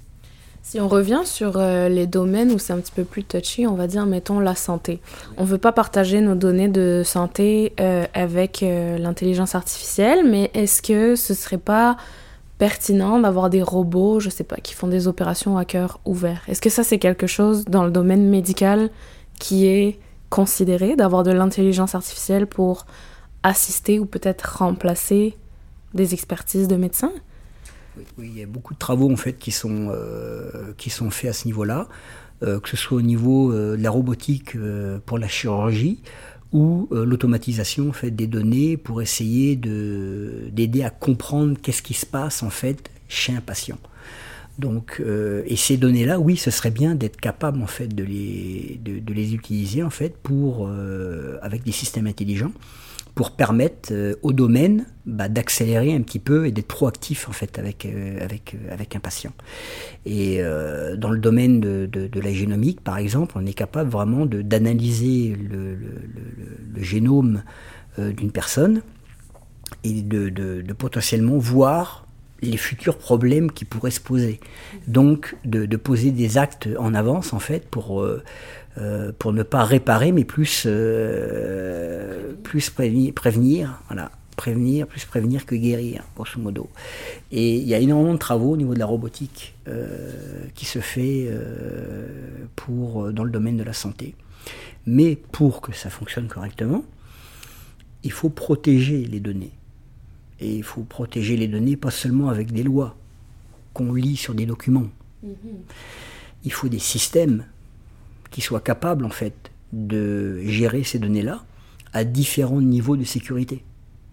Si on revient sur euh, les domaines où c'est un petit peu plus touchy, on va dire, mettons, la santé. On ne veut pas partager nos données de santé euh, avec euh, l'intelligence artificielle, mais est-ce que ce ne serait pas pertinent d'avoir des robots, je ne sais pas, qui font des opérations à cœur ouvert? Est-ce que ça, c'est quelque chose dans le domaine médical qui est considéré, d'avoir de l'intelligence artificielle pour assister ou peut-être remplacer des expertises de médecins? Oui, oui, il y a beaucoup de travaux en fait qui sont, euh, qui sont faits à ce niveau-là, euh, que ce soit au niveau euh, de la robotique euh, pour la chirurgie ou euh, l'automatisation en fait, des données pour essayer de, d'aider à comprendre qu'est-ce qui se passe en fait chez un patient. Donc, euh, et ces données-là, oui, ce serait bien d'être capable en fait de les, de, de les utiliser en fait pour, euh, avec des systèmes intelligents, pour permettre euh, au domaine bah, d'accélérer un petit peu et d'être proactif en fait avec euh, avec euh, avec un patient. Et euh, dans le domaine de, de, de la génomique, par exemple, on est capable vraiment de d'analyser le, le, le, le génome euh, d'une personne et de, de, de potentiellement voir les futurs problèmes qui pourraient se poser. Donc, de, de poser des actes en avance, en fait, pour, euh, euh, pour ne pas réparer, mais plus, euh, plus prévenir, prévenir, voilà, prévenir, plus prévenir que guérir, grosso modo. Et il y a énormément de travaux au niveau de la robotique euh, qui se fait euh, pour, dans le domaine de la santé. Mais pour que ça fonctionne correctement, il faut protéger les données. Et il faut protéger les données pas seulement avec des lois qu'on lit sur des documents. Mmh. Il faut des systèmes qui soient capables en fait de gérer ces données-là à différents niveaux de sécurité.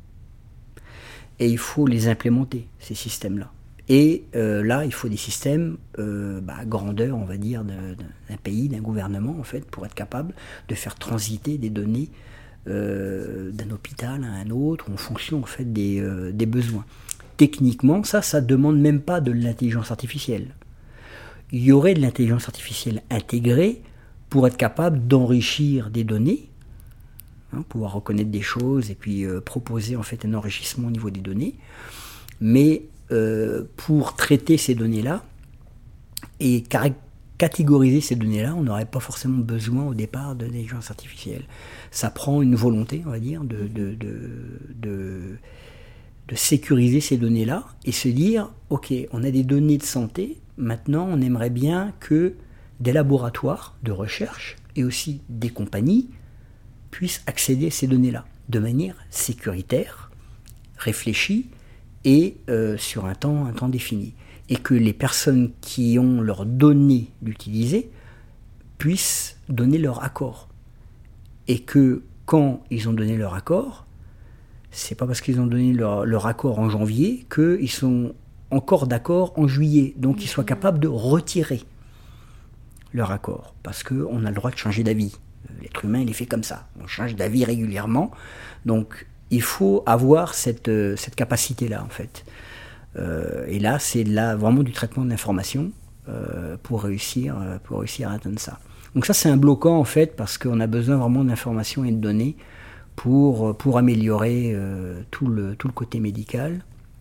Et il faut les implémenter, ces systèmes-là. Et euh, là, il faut des systèmes euh, bah, grandeur, on va dire, d'un, d'un pays, d'un gouvernement, en fait, pour être capable de faire transiter des données Euh, d'un hôpital à un autre en fonction en fait des, euh, des besoins. Techniquement, ça, ça demande même pas de l'intelligence artificielle. Il y aurait de l'intelligence artificielle intégrée pour être capable d'enrichir des données hein, pouvoir reconnaître des choses et puis euh, proposer en fait un enrichissement au niveau des données. Mais euh, pour traiter ces données-là et car- catégoriser ces données-là, on n'aurait pas forcément besoin au départ de l'intelligence artificielle. Ça prend une volonté, on va dire, de, de, de, de, de sécuriser ces données-là et se dire, ok, on a des données de santé, maintenant on aimerait bien que des laboratoires de recherche et aussi des compagnies puissent accéder à ces données-là de manière sécuritaire, réfléchie et euh, sur un temps, un temps défini. Et que les personnes qui ont leurs données d'utiliser puissent donner leur accord. Et que quand ils ont donné leur accord, c'est pas parce qu'ils ont donné leur, leur accord en janvier qu'ils sont encore d'accord en juillet. Donc ils soient capables de retirer leur accord. Parce qu'on a le droit de changer d'avis. L'être humain, il est fait comme ça. On change d'avis régulièrement. Donc il faut avoir cette, cette capacité-là, en fait. Euh, et là, c'est là vraiment du traitement de l'information euh, pour réussir, pour réussir à atteindre ça. Donc ça, c'est un bloquant en fait parce qu'on a besoin vraiment d'informations et de données pour, pour améliorer euh, tout, le, tout le côté médical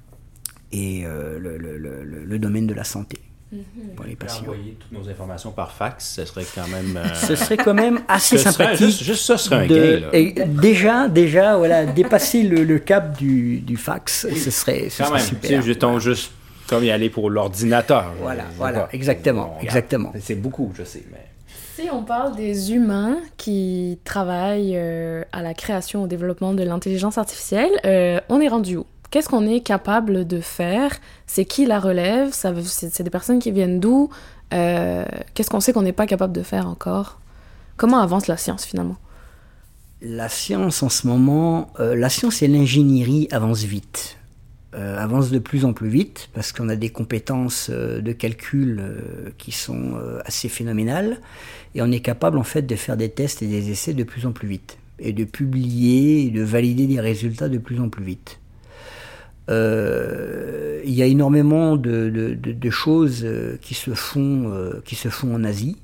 et euh, le, le, le, le domaine de la santé. Mm-hmm. Pour les patients. Envoyer toutes nos informations par fax, ce serait quand même... Euh... Ce serait quand même assez ce sympathique. Serait, juste, juste ça serait un de, gain, là. Et déjà, déjà, voilà, dépasser le, le cap du, du fax, ce serait, ce quand serait même, super. C'est voilà. Juste comme y aller pour l'ordinateur. Voilà, je, voilà, pas. exactement, Bon, exactement. C'est beaucoup, je sais, mais... Si on parle des humains qui travaillent euh, à la création, au développement de l'intelligence artificielle, euh, on est rendu où? Qu'est-ce qu'on est capable de faire? C'est qui la relève? Ça, c'est, c'est des personnes qui viennent d'où? Euh, qu'est-ce qu'on sait qu'on n'est pas capable de faire encore? Comment avance la science finalement? La science en ce moment, euh, la science et l'ingénierie avancent vite. Euh, avancent de plus en plus vite parce qu'on a des compétences euh, de calcul euh, qui sont euh, assez phénoménales et on est capable en fait de faire des tests et des essais de plus en plus vite et de publier et de valider des résultats de plus en plus vite. Euh, il y a énormément de, de, de, de choses euh, qui se font, euh, qui se font en Asie.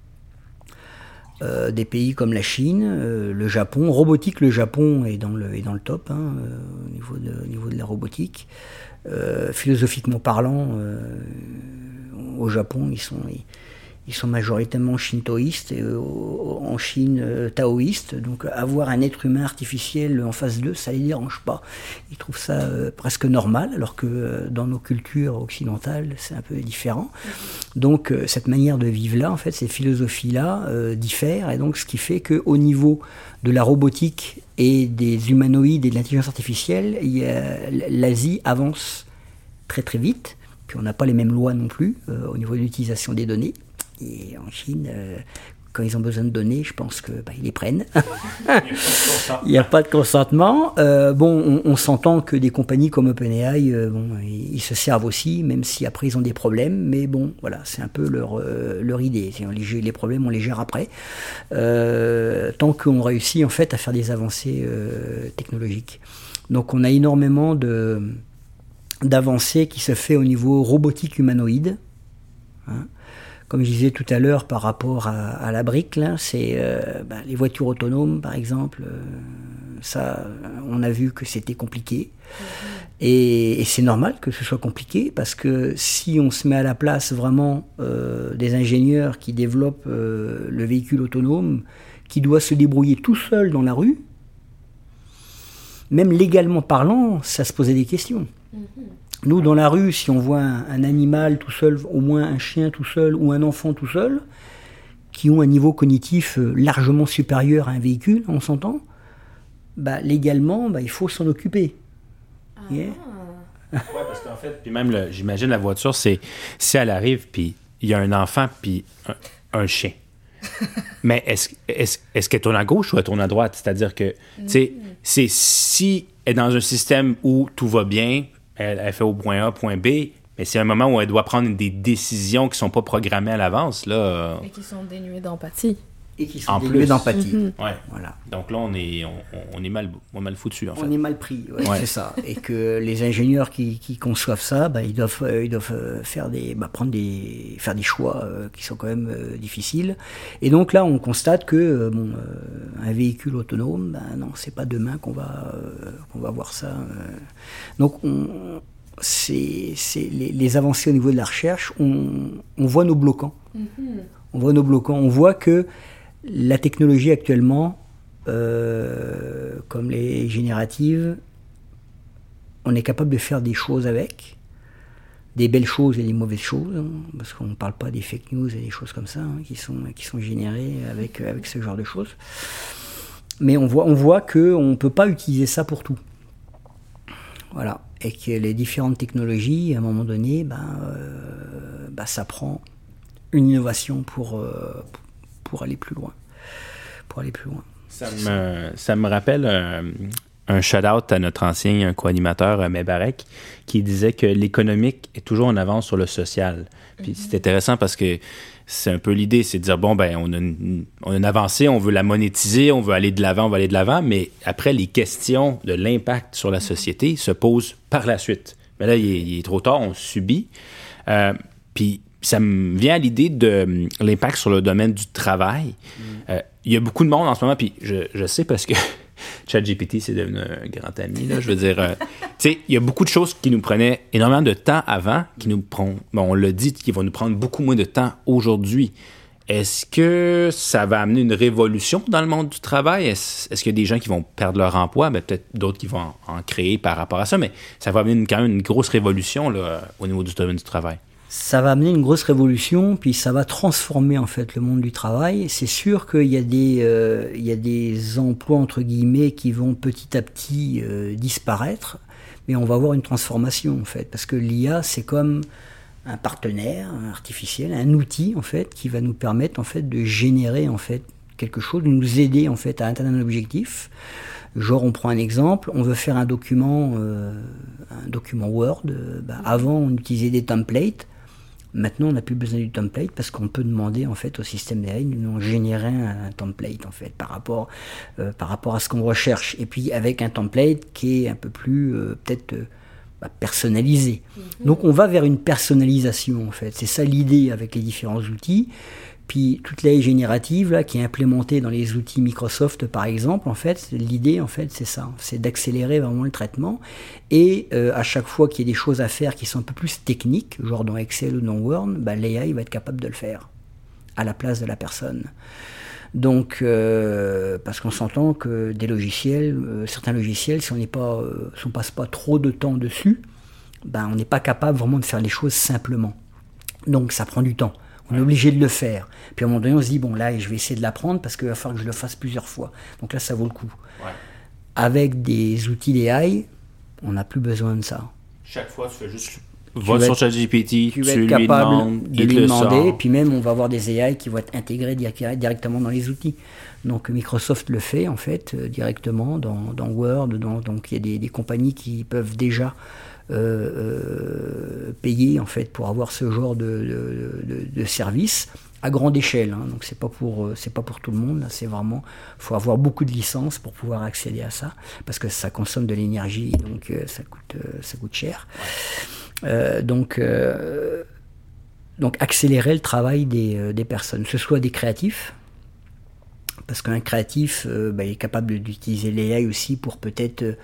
Euh, des pays comme la Chine, euh, le Japon. Robotique, le Japon est dans le, est dans le top hein, euh, au, niveau de, au niveau de la robotique. Euh, philosophiquement parlant, euh, au Japon, ils sont, ils, ils sont majoritairement shintoïstes, et euh, en Chine euh, taoïstes. Donc avoir un être humain artificiel en face d'eux, ça les dérange pas. Ils trouvent ça euh, presque normal, alors que euh, dans nos cultures occidentales, c'est un peu différent. Donc euh, cette manière de vivre-là, en fait, ces philosophies-là euh, diffèrent, et donc ce qui fait qu'au niveau de la robotique et des humanoïdes et de l'intelligence artificielle, il y a, l'Asie avance très très vite, puis on n'a pas les mêmes lois non plus euh, au niveau de l'utilisation des données. Et en Chine, euh, quand ils ont besoin de données, je pense que bah, ils les prennent. Il n'y a pas de consentement. Euh, bon, on, on s'entend que des compagnies comme OpenAI, euh, bon, ils, ils se servent aussi, même si après ils ont des problèmes. Mais bon, voilà, c'est un peu leur, euh, leur idée. Les, les problèmes, on les gère après. Euh, tant qu'on réussit en fait à faire des avancées euh, technologiques. Donc on a énormément de, d'avancées qui se fait au niveau robotique humanoïde. Hein. Comme je disais tout à l'heure par rapport à, à la brique, là, c'est euh, ben, les voitures autonomes, par exemple. Euh, ça, on a vu que c'était compliqué. Mmh. Et, et c'est normal que ce soit compliqué, parce que si on se met à la place vraiment euh, des ingénieurs qui développent euh, le véhicule autonome, qui doit se débrouiller tout seul dans la rue, même légalement parlant, ça se posait des questions. Mmh. Nous, dans la rue, si on voit un, un animal tout seul, au moins un chien tout seul ou un enfant tout seul, qui ont un niveau cognitif largement supérieur à un véhicule, on s'entend, bah, légalement, bah, il faut s'en occuper. Ah. Yeah. Ouais, parce qu'en fait, puis même, le, j'imagine la voiture, c'est si elle arrive, puis il y a un enfant, puis un, un chien. Mais est-ce, est-ce, est-ce qu'elle tourne à gauche ou elle tourne à droite? C'est-à-dire que, tu sais, mm. c'est si elle est dans un système où tout va bien, Elle, elle fait au point A, point B, mais c'est un moment où elle doit prendre des décisions qui ne sont pas programmées à l'avance. Là. Et qui sont dénuées d'empathie. Et qui sont En dénués plus. d'empathie. Mm-hmm. Ouais. Voilà. Donc là, on est, on, on est, mal, on est mal foutu, en fait. On est mal pris, ouais, Ouais. c'est ça. Et que les ingénieurs qui, qui conçoivent ça, bah, ils doivent, euh, ils doivent euh, faire des, bah, prendre des, faire des choix euh, qui sont quand même euh, difficiles. Et donc là, on constate que euh, bon, euh, un véhicule autonome, bah, non, c'est pas demain qu'on va, euh, qu'on va voir ça. euh. Donc, on, c'est, c'est les, les avancées au niveau de la recherche, on, on voit nos bloquants. Mm-hmm. On voit nos bloquants. On voit que la technologie actuellement, euh, comme les génératives, on est capable de faire des choses avec, des belles choses et des mauvaises choses, hein, parce qu'on ne parle pas des fake news et des choses comme ça, hein, qui sont, qui sont générées avec, avec ce genre de choses. Mais on voit, on voit qu'on ne peut pas utiliser ça pour tout. Voilà. Et que les différentes technologies, à un moment donné, ben, euh, ben, ça prend une innovation pour, euh, pour aller plus loin. Pour aller plus loin. Ça me, ça me rappelle un, un shout-out à notre ancien co-animateur, Mebarek, qui disait que l'économique est toujours en avance sur le social. Puis mm-hmm. c'est intéressant parce que c'est un peu l'idée, c'est de dire, bon, ben on a, une, on a une avancée, on veut la monétiser, on veut aller de l'avant, on veut aller de l'avant, mais après, les questions de l'impact sur la société se posent par la suite. Mais là, il est, il est trop tard, on subit. Euh, puis ça me vient à l'idée de l'impact sur le domaine du travail. Mm. Euh, il y a beaucoup de monde en ce moment, puis je, je sais parce que ChatGPT, c'est devenu un grand ami, là, je veux dire, euh, tu sais, il y a beaucoup de choses qui nous prenaient énormément de temps avant, qui nous prennent, bon, on l'a dit, qui vont nous prendre beaucoup moins de temps aujourd'hui. Est-ce que ça va amener une révolution dans le monde du travail? Est-ce, est-ce qu'il y a des gens qui vont perdre leur emploi? Ben, peut-être d'autres qui vont en, en créer par rapport à ça, mais ça va amener une, quand même une grosse révolution là, au niveau du domaine du travail. Ça va amener une grosse révolution, puis ça va transformer en fait le monde du travail. C'est sûr qu'il y a des, euh, il y a des emplois entre guillemets qui vont petit à petit euh, disparaître, mais on va avoir une transformation en fait, parce que l'I A c'est comme un partenaire artificiel, un outil en fait qui va nous permettre en fait de générer en fait quelque chose, de nous aider en fait à atteindre un objectif. Genre, on prend un exemple, on veut faire un document, euh, un document Word. Euh, bah, avant, on utilisait des templates. Maintenant, on n'a plus besoin du template parce qu'on peut demander en fait au système A I de nous générer un, un template en fait par rapport euh, par rapport à ce qu'on recherche. Et puis avec un template qui est un peu plus euh, peut-être euh, bah, personnalisé. Mm-hmm. Donc, on va vers une personnalisation en fait. C'est ça l'idée avec les différents outils. Puis toute l'A I générative là, qui est implémentée dans les outils Microsoft par exemple, en fait, l'idée en fait c'est ça, c'est d'accélérer vraiment le traitement et euh, à chaque fois qu'il y a des choses à faire qui sont un peu plus techniques, genre dans Excel ou dans Word, bah, l'A I va être capable de le faire à la place de la personne. Donc, euh, parce qu'on s'entend que des logiciels, euh, certains logiciels, si on n'est pas, euh, si on passe pas trop de temps dessus, bah, on n'est pas capable vraiment de faire les choses simplement. Donc ça prend du temps. On est obligé de le faire. Puis à un moment donné, on se dit, bon là, je vais essayer de l'apprendre parce qu'il va falloir que je le fasse plusieurs fois. Donc là, ça vaut le coup. Ouais. Avec des outils d'A I, on n'a plus besoin de ça. Chaque fois, tu fais juste... Va sur ChatGPT, tu, tu vas être lui capable demandes, de lui demander, puis même on va avoir des A I qui vont être intégrés directement dans les outils. Donc Microsoft le fait en fait euh, directement dans, dans Word, dans, donc il y a des, des compagnies qui peuvent déjà euh, euh, payer en fait pour avoir ce genre de, de, de, de service à grande échelle. Hein. Donc c'est pas pour euh, c'est pas pour tout le monde. Là, c'est vraiment faut avoir beaucoup de licences pour pouvoir accéder à ça parce que ça consomme de l'énergie, donc euh, ça coûte euh, ça coûte cher. Euh, donc, euh, donc accélérer le travail des, euh, des personnes, que ce soit des créatifs, parce qu'un créatif euh, bah, il est capable d'utiliser l'A I aussi pour peut-être euh,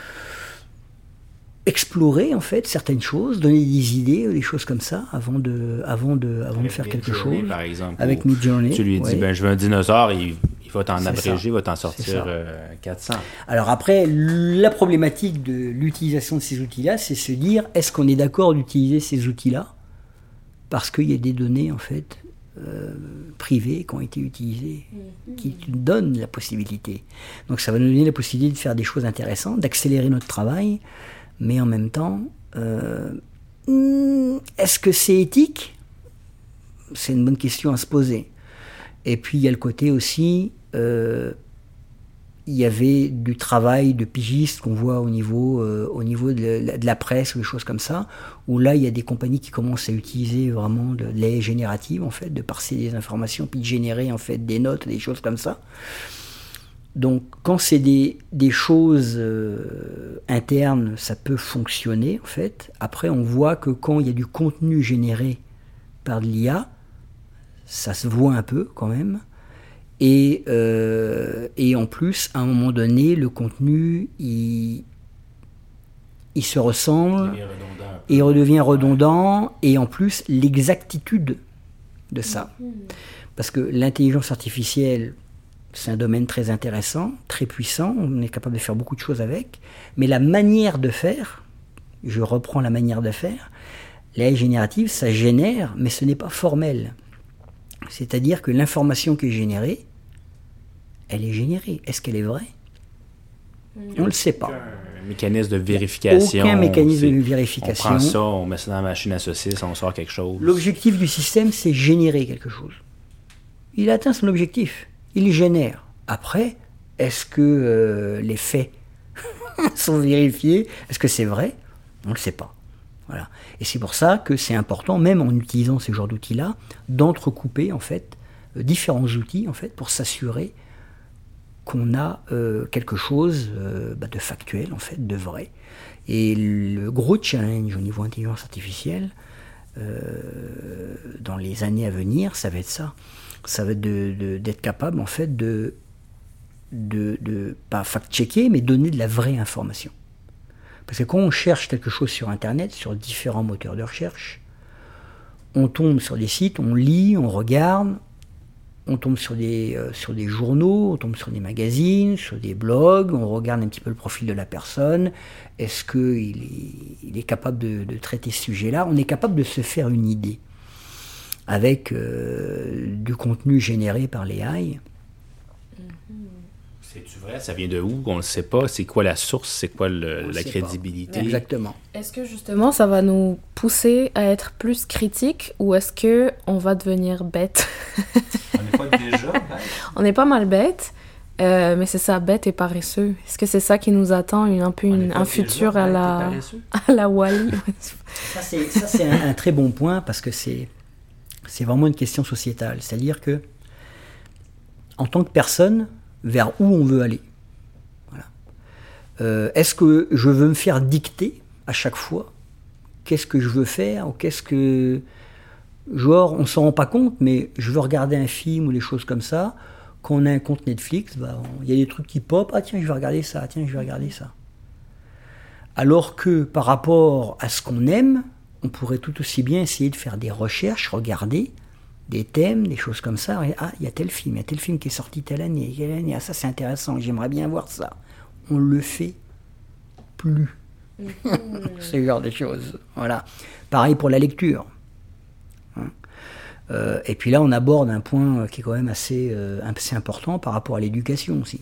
explorer en fait certaines choses, donner des idées, des choses comme ça, avant de, avant de, avant de faire quelque chose. Par exemple, avec Midjourney. Tu lui dis, ouais. ben je veux un dinosaure, il, il va t'en C'est abréger, ça. il va t'en sortir C'est euh, quatre cents. Alors après, la problématique de l'utilisation de ces outils-là, c'est se dire, est-ce qu'on est d'accord d'utiliser ces outils-là parce qu'il y a des données en fait euh, privées qui ont été utilisées, mmh. qui donnent la possibilité. Donc ça va nous donner la possibilité de faire des choses intéressantes, d'accélérer notre travail, mais en même temps, euh, est-ce que c'est éthique ? C'est une bonne question à se poser. Et puis il y a le côté aussi, euh, il y avait du travail de pigiste qu'on voit au niveau, euh, au niveau de la, de la presse ou des choses comme ça, où là, il y a des compagnies qui commencent à utiliser vraiment de, de l'A I générative, en fait, de parser des informations, puis de générer, en fait, des notes, des choses comme ça. Donc, quand c'est des, des choses euh, internes, ça peut fonctionner, en fait. Après, on voit que quand il y a du contenu généré par de l'I A, ça se voit un peu, quand même. Et, euh, et en plus, à un moment donné, le contenu, il, il se ressemble, il, il redevient redondant, et en plus, l'exactitude de ça. Parce que l'intelligence artificielle, c'est un domaine très intéressant, très puissant, on est capable de faire beaucoup de choses avec, mais la manière de faire, je reprends la manière de faire, l'A I générative, ça génère, mais ce n'est pas formel. C'est-à-dire que l'information qui est générée, elle est générée. Est-ce qu'elle est vraie ? On ne le sait pas. Un mécanisme de vérification. Aucun mécanisme de vérification. On prend ça, on met ça dans la machine à saucisses, on sort quelque chose. L'objectif du système, c'est générer quelque chose. Il atteint son objectif. Il génère. Après, est-ce que euh, les faits sont vérifiés ? Est-ce que c'est vrai ? On ne le sait pas. Voilà. Et c'est pour ça que c'est important, même en utilisant ce genre d'outils-là, d'entrecouper en fait euh, différents outils en fait pour s'assurer qu'on a euh, quelque chose euh, bah, de factuel, en fait, de vrai. Et le gros challenge au niveau intelligence artificielle, euh, dans les années à venir, ça va être ça. Ça va être de, de, d'être capable, en fait, de, de, de pas fact-checker, mais donner de la vraie information. Parce que quand on cherche quelque chose sur Internet, sur différents moteurs de recherche, on tombe sur des sites, on lit, on regarde, on tombe sur des, euh, sur des journaux, on tombe sur des magazines, sur des blogs, on regarde un petit peu le profil de la personne. Est-ce qu'il est, il est capable de, de traiter ce sujet-là ? On est capable de se faire une idée avec euh, du contenu généré par l'A I. C'est-tu vrai? Ça vient de où? On ne le sait pas. C'est quoi la source? C'est quoi le, la crédibilité? Pas. Exactement. Est-ce que justement, ça va nous pousser à être plus critiques ou est-ce qu'on va devenir bête? On n'est pas déjà bête. On est pas mal bête, euh, mais c'est ça, bête et paresseux. Est-ce que c'est ça qui nous attend, une, un peu une, un futur à la, à la Wall-E? Ça, c'est, ça, c'est un, un très bon point parce que c'est, c'est vraiment une question sociétale. C'est-à-dire que, en tant que personne, vers où on veut aller. Voilà. Euh, est-ce que je veux me faire dicter à chaque fois qu'est-ce que je veux faire ou qu'est-ce que... Genre, on ne s'en rend pas compte, mais je veux regarder un film ou des choses comme ça. Quand on a un compte Netflix, bah, il y a des trucs qui pop. Ah tiens, je vais regarder ça. Tiens, je vais regarder ça. Alors que par rapport à ce qu'on aime, on pourrait tout aussi bien essayer de faire des recherches, regarder des thèmes, des choses comme ça. Ah, il y a tel film, il y a tel film qui est sorti telle année, telle année. Ah, ça c'est intéressant, j'aimerais bien voir ça. On le fait plus. Ce genre de choses. Voilà. Pareil pour la lecture. Hein. Euh, et puis là, on aborde un point qui est quand même assez, euh, assez important par rapport à l'éducation aussi.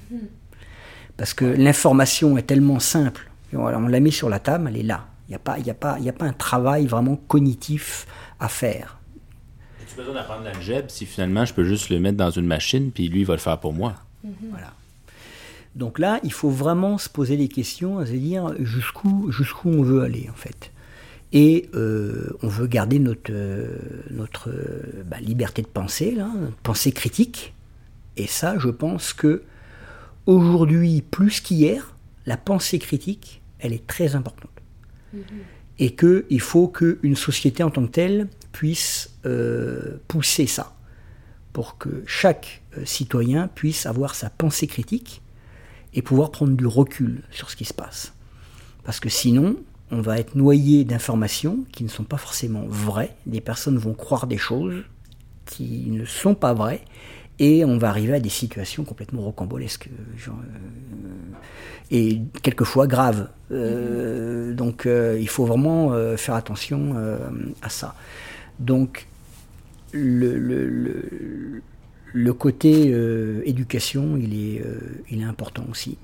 Parce que l'information est tellement simple. Voilà, on la met sur la table, elle est là. Il n'y a pas, il y a pas, il y a pas un travail vraiment cognitif à faire. As-tu besoin d'apprendre l'algèbre si finalement je peux juste le mettre dans une machine puis lui il va le faire pour moi? Mm-hmm. Voilà. Donc là, il faut vraiment se poser des questions, à se dire jusqu'où, jusqu'où on veut aller en fait. Et euh, on veut garder notre, euh, notre euh, bah, liberté de penser, là, notre pensée critique. Et ça, je pense que aujourd'hui, plus qu'hier, la pensée critique, elle est très importante. Mm-hmm. Et qu'il faut qu'une société en tant que telle puisse euh, pousser ça, pour que chaque euh, citoyen puisse avoir sa pensée critique et pouvoir prendre du recul sur ce qui se passe. Parce que sinon, on va être noyé d'informations qui ne sont pas forcément vraies, des personnes vont croire des choses qui ne sont pas vraies, et on va arriver à des situations complètement rocambolesques, genre, euh, et quelquefois graves. Euh, donc euh, il faut vraiment euh, faire attention euh, à ça. Donc le, le, le, le côté euh, éducation, il est, euh, il est important aussi.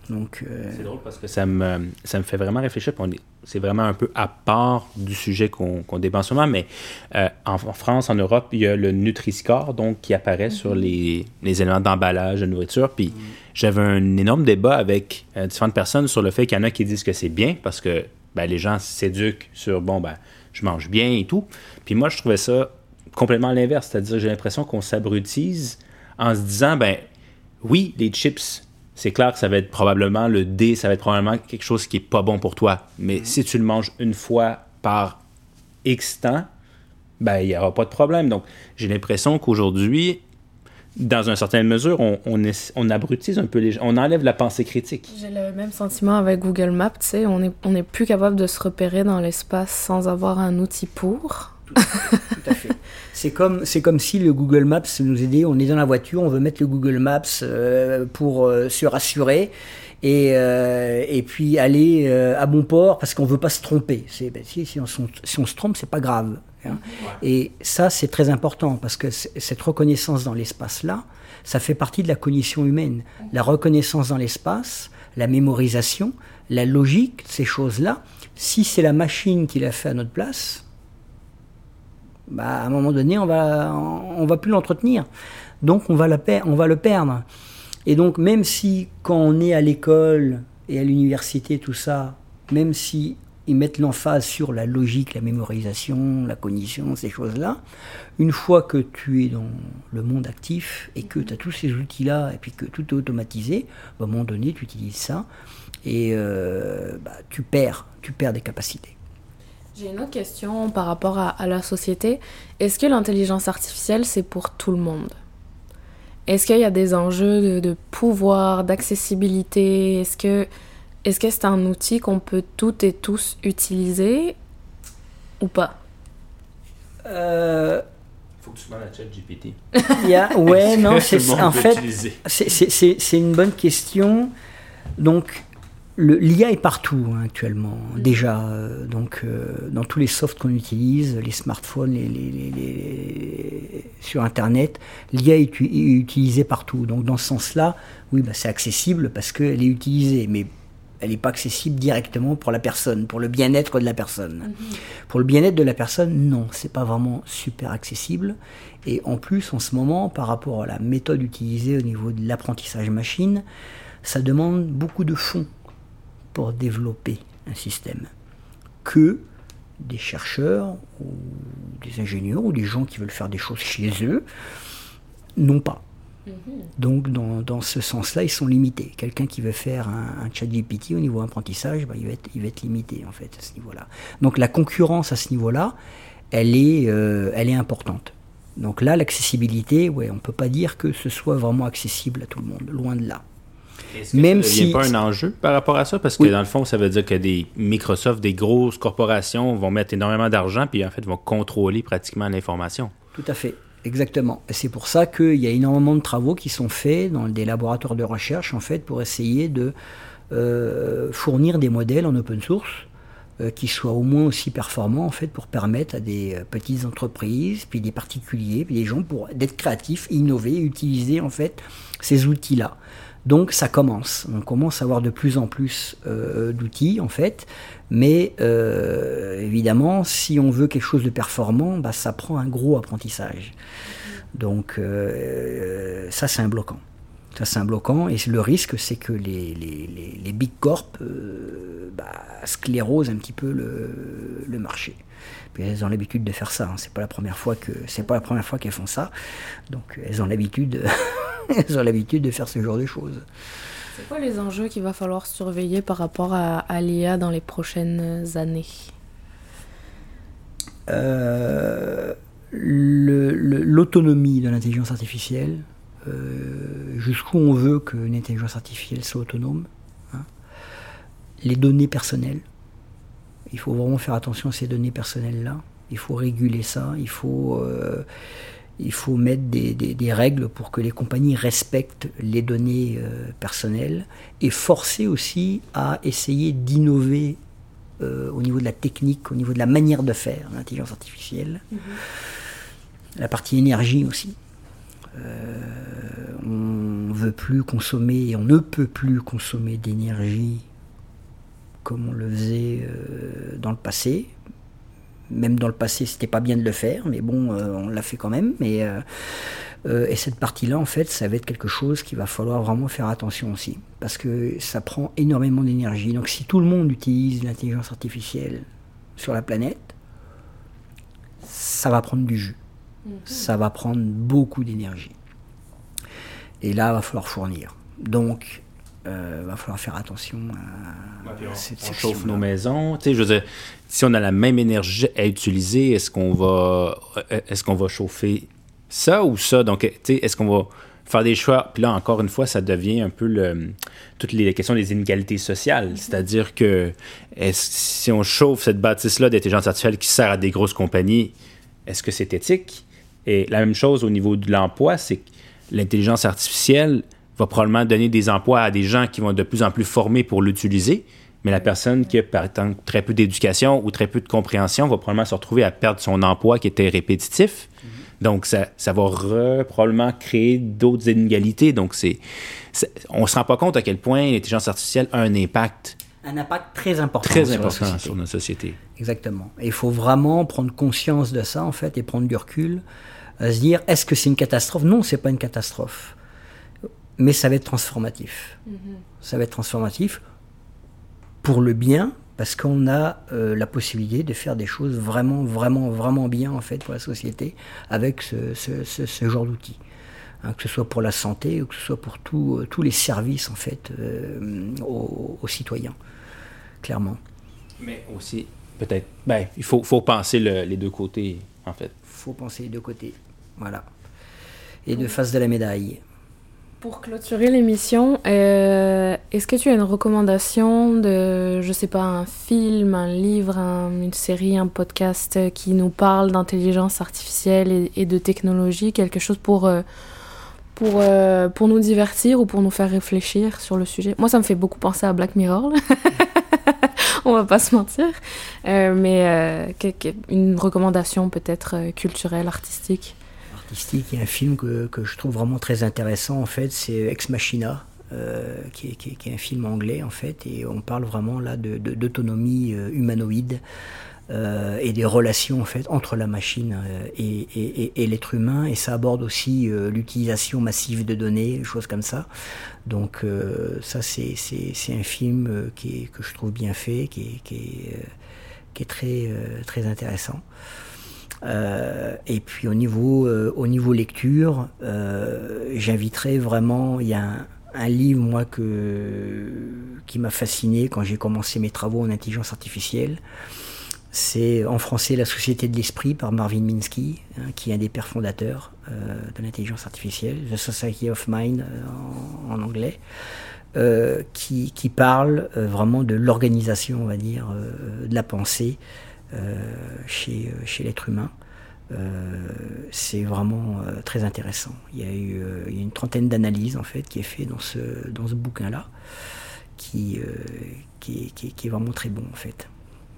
Donc, euh... c'est drôle parce que ça me, ça me fait vraiment réfléchir. On est, c'est vraiment un peu à part du sujet qu'on, qu'on débat en ce moment, mais euh, en, en France, en Europe, il y a le Nutri-Score, donc, qui apparaît mm-hmm. sur les, les éléments d'emballage de nourriture. Puis mm-hmm. j'avais un énorme débat avec euh, différentes personnes sur le fait qu'il y en a qui disent que c'est bien parce que ben, les gens s'éduquent sur, bon, ben, je mange bien et tout. Puis moi, je trouvais ça complètement l'inverse. C'est-à-dire que j'ai l'impression qu'on s'abrutise en se disant, ben oui, les chips, c'est clair que ça va être probablement le D, ça va être probablement quelque chose qui n'est pas bon pour toi. Mais mm-hmm. si tu le manges une fois par X temps, ben, il n'y aura pas de problème. Donc, j'ai l'impression qu'aujourd'hui, dans une certaine mesure, on, on, est, on abrutise un peu les gens. On enlève la pensée critique. J'ai le même sentiment avec Google Maps. Tu sais, on n'est on est plus capable de se repérer dans l'espace sans avoir un outil pour. Tout à fait. Tout à fait. C'est comme, c'est comme si le Google Maps nous aidait. On est dans la voiture, on veut mettre le Google Maps euh, pour euh, se rassurer et, euh, et puis aller euh, à bon port parce qu'on ne veut pas se tromper. C'est, ben, si, si, on, si on se trompe, c'est pas grave. Hein. Ouais. Et ça, c'est très important parce que cette reconnaissance dans l'espace-là, ça fait partie de la cognition humaine. La reconnaissance dans l'espace, la mémorisation, la logique, ces choses-là, si c'est la machine qui l'a fait à notre place, bah, à un moment donné, on va, on va plus l'entretenir. Donc, on va, la per- on va le perdre. Et donc, même si, quand on est à l'école et à l'université, tout ça, même si ils mettent l'emphase sur la logique, la mémorisation, la cognition, ces choses-là, une fois que tu es dans le monde actif et que tu as tous ces outils-là et puis que tout est automatisé, à un moment donné, tu utilises ça et euh, bah, tu perds, tu perds des capacités. J'ai une autre question par rapport à, à la société. Est-ce que l'intelligence artificielle, c'est pour tout le monde? Est-ce qu'il y a des enjeux de, de pouvoir, d'accessibilité? Est-ce que, est-ce que c'est un outil qu'on peut toutes et tous utiliser ou pas? Euh... Faut que tu demandes à ChatGPT. Yeah, ouais, non, c'est, en fait, c'est, c'est, c'est, c'est une bonne question. Donc, Le, l'I A est partout hein, actuellement, mmh. déjà, euh, donc euh, dans tous les softs qu'on utilise, les smartphones, les, les, les, les... sur Internet, l'I A est, u- est utilisée partout. Donc dans ce sens-là, oui, bah, c'est accessible parce qu'elle est utilisée, mais elle n'est pas accessible directement pour la personne, pour le bien-être de la personne. Mmh. Pour le bien-être de la personne, non, c'est pas vraiment super accessible. Et en plus, en ce moment, par rapport à la méthode utilisée au niveau de l'apprentissage machine, ça demande beaucoup de fonds pour développer un système que des chercheurs ou des ingénieurs ou des gens qui veulent faire des choses chez eux n'ont pas. Mm-hmm. Donc dans, dans ce sens-là, ils sont limités. Quelqu'un qui veut faire un, un ChatGPT au niveau apprentissage, bah, il, va être, il va être limité en fait à ce niveau-là. Donc la concurrence à ce niveau-là, elle est, euh, elle est importante. Donc là, l'accessibilité, ouais, on ne peut pas dire que ce soit vraiment accessible à tout le monde, loin de là. Est-ce que Même ça ne devient si... pas un enjeu par rapport à ça? Parce que oui. Dans le fond, ça veut dire que des Microsoft, des grosses corporations vont mettre énormément d'argent puis en fait vont contrôler pratiquement l'information. Tout à fait, exactement. Et c'est pour ça qu'il y a énormément de travaux qui sont faits dans des laboratoires de recherche en fait pour essayer de euh, fournir des modèles en open source euh, qui soient au moins aussi performants en fait pour permettre à des euh, petites entreprises, puis des particuliers, puis des gens pour d'être créatifs, innover, utiliser en fait ces outils-là. Donc ça commence, on commence à avoir de plus en plus euh, d'outils en fait, mais euh, évidemment si on veut quelque chose de performant, bah, ça prend un gros apprentissage. Donc euh, ça c'est un bloquant, ça c'est un bloquant et le risque c'est que les, les, les, les big corps euh, bah, sclérosent un petit peu le, le marché. Puis elles ont l'habitude de faire ça, hein. c'est pas la première fois que c'est pas la première fois qu'elles font ça, donc elles ont l'habitude. Elles ont l'habitude de faire ce genre de choses. C'est quoi les enjeux qu'il va falloir surveiller par rapport à, à l'I A dans les prochaines années? euh, le, le, L'autonomie de l'intelligence artificielle, euh, jusqu'où on veut qu'une intelligence artificielle soit autonome. Hein. Les données personnelles. Il faut vraiment faire attention à ces données personnelles-là. Il faut réguler ça. Il faut... Euh, Il faut mettre des, des, des règles pour que les compagnies respectent les données euh, personnelles et forcer aussi à essayer d'innover euh, au niveau de la technique, au niveau de la manière de faire l'intelligence artificielle. Mm-hmm. La partie énergie aussi. Euh, on veut plus consommer, on ne peut plus consommer d'énergie comme on le faisait euh, dans le passé. Même dans le passé, c'était pas bien de le faire, mais bon, euh, on l'a fait quand même. Mais, euh, euh, et cette partie-là, en fait, ça va être quelque chose qu'il va falloir vraiment faire attention aussi, parce que ça prend énormément d'énergie. Donc si tout le monde utilise l'intelligence artificielle sur la planète, ça va prendre du jus. Mmh. Ça va prendre beaucoup d'énergie. Et là, il va falloir fournir. Donc, il euh, va falloir faire attention à, ouais, on, à cette on chauffe nos maisons. Tu sais, je veux dire, si on a la même énergie à utiliser, est-ce qu'on va, est-ce qu'on va chauffer ça ou ça? Donc, tu sais, est-ce qu'on va faire des choix? Puis là, encore une fois, ça devient un peu le, toutes les questions des inégalités sociales. Mm-hmm. C'est-à-dire que est-ce, si on chauffe cette bâtisse-là d'intelligence artificielle qui sert à des grosses compagnies, est-ce que c'est éthique? Et la même chose au niveau de l'emploi, c'est que l'intelligence artificielle va probablement donner des emplois à des gens qui vont être de plus en plus formés pour l'utiliser, mais la personne qui a, par exemple, très peu d'éducation ou très peu de compréhension va probablement se retrouver à perdre son emploi qui était répétitif. Mm-hmm. Donc, ça, ça va re, probablement créer d'autres inégalités. Donc, c'est, c'est, on ne se rend pas compte à quel point l'intelligence artificielle a un impact. Un impact très important, très sur, important la sur notre société. Exactement. Et il faut vraiment prendre conscience de ça, en fait, et prendre du recul, à se dire, est-ce que c'est une catastrophe? Non, ce n'est pas une catastrophe. Mais ça va être transformatif. Mm-hmm. Ça va être transformatif pour le bien, parce qu'on a euh, la possibilité de faire des choses vraiment, vraiment, vraiment bien, en fait, pour la société, avec ce, ce, ce, ce genre d'outils. Hein, que ce soit pour la santé, ou que ce soit pour tout, euh, tous les services, en fait, euh, aux, aux citoyens, clairement. Mais aussi, peut-être, ben, il faut, faut penser le, les deux côtés, en fait. Il faut penser les deux côtés, voilà. Et deux faces de la médaille. Pour clôturer l'émission, euh, est-ce que tu as une recommandation de, je sais pas, un film, un livre, un, une série, un podcast qui nous parle d'intelligence artificielle et, et de technologie, quelque chose pour, euh, pour, euh, pour nous divertir ou pour nous faire réfléchir sur le sujet? Moi, ça me fait beaucoup penser à Black Mirror, là. On va pas se mentir. Euh, mais euh, que, que, une recommandation peut-être euh, culturelle, artistique. Artistique, il y a un film que, que je trouve vraiment très intéressant, en fait, c'est Ex Machina, euh, qui, est, qui, est, qui est un film anglais, en fait, et on parle vraiment là de, de, d'autonomie euh, humanoïde euh, et des relations, en fait, entre la machine euh, et, et, et, et l'être humain, et ça aborde aussi euh, l'utilisation massive de données, choses comme ça. Donc euh, ça, c'est, c'est, c'est un film euh, qui est, que je trouve bien fait, qui est, qui est, euh, qui est très, euh, très intéressant. Euh, et puis au niveau, euh, au niveau lecture, euh, j'inviterais vraiment, il y a un, un livre moi que, qui m'a fasciné quand j'ai commencé mes travaux en intelligence artificielle, c'est en français La Société de l'Esprit par Marvin Minsky, hein, qui est un des pères fondateurs euh, de l'intelligence artificielle, The Society of Mind euh, en, en anglais, euh, qui, qui parle euh, vraiment de l'organisation, on va dire, euh, de la pensée Euh, chez, chez l'être humain. Euh, c'est vraiment euh, très intéressant. Il y a eu euh, il y a une trentaine d'analyses en fait qui est fait dans ce dans ce bouquin-là, qui, euh, qui, qui, qui est vraiment très bon en fait.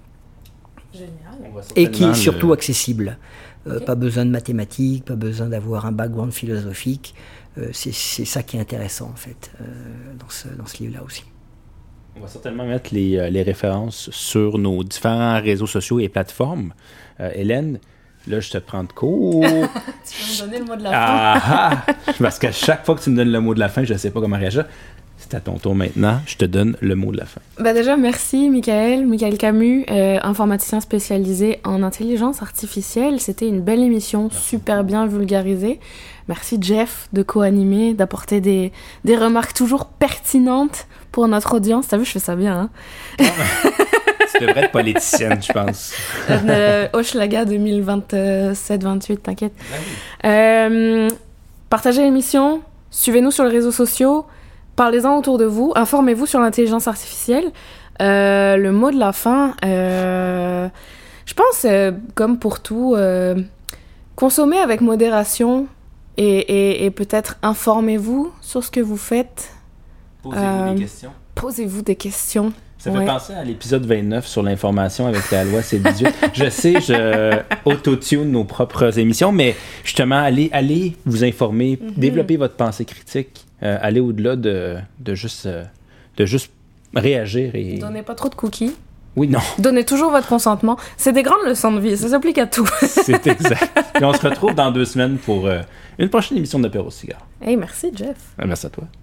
Génial. Et qui est surtout le... accessible. Euh, okay. Pas besoin de mathématiques, pas besoin d'avoir un background philosophique. Euh, c'est, c'est ça qui est intéressant en fait euh, dans ce dans ce livre-là aussi. On va certainement mettre les, euh, les références sur nos différents réseaux sociaux et plateformes. Euh, Hélène, là, je te prends de court. Tu peux me donner le mot de la fin? Ah, parce qu'à chaque fois que tu me donnes le mot de la fin, je ne sais pas comment réagir. C'est à ton tour maintenant. Je te donne le mot de la fin. Ben déjà, merci, Michael. Michael Camus, euh, informaticien spécialisé en intelligence artificielle. C'était une belle émission, super bien vulgarisée. Merci, Jeff, de co-animer, d'apporter des, des remarques toujours pertinentes pour notre audience. T'as vu, je fais ça bien, hein? Ah, tu devrais être politicienne, je pense. euh, Hochelaga deux mille vingt-sept vingt-huit, t'inquiète. Ah oui. euh, partagez l'émission, suivez-nous sur les réseaux sociaux, parlez-en autour de vous, informez-vous sur l'intelligence artificielle. Euh, le mot de la fin, euh, je pense, euh, comme pour tout, euh, consommez avec modération et, et, et peut-être informez-vous sur ce que vous faites. Posez-vous euh, des questions. Posez-vous des questions. Ça ouais. fait penser à l'épisode vingt-neuf sur l'information avec la loi C dix-huit. Je sais, je auto-tune nos propres émissions, mais justement, allez, allez vous informer, mm-hmm. développer votre pensée critique. euh, aller au-delà de, de, juste, euh, de juste réagir. Et... Donnez pas trop de cookies. Oui, non. Donnez toujours votre consentement. C'est des grandes leçons de vie, ça s'applique à tout. C'est exact. Et on se retrouve dans deux semaines pour euh, une prochaine émission d'Apéro Cigare. Hey, merci Jeff. Merci à toi.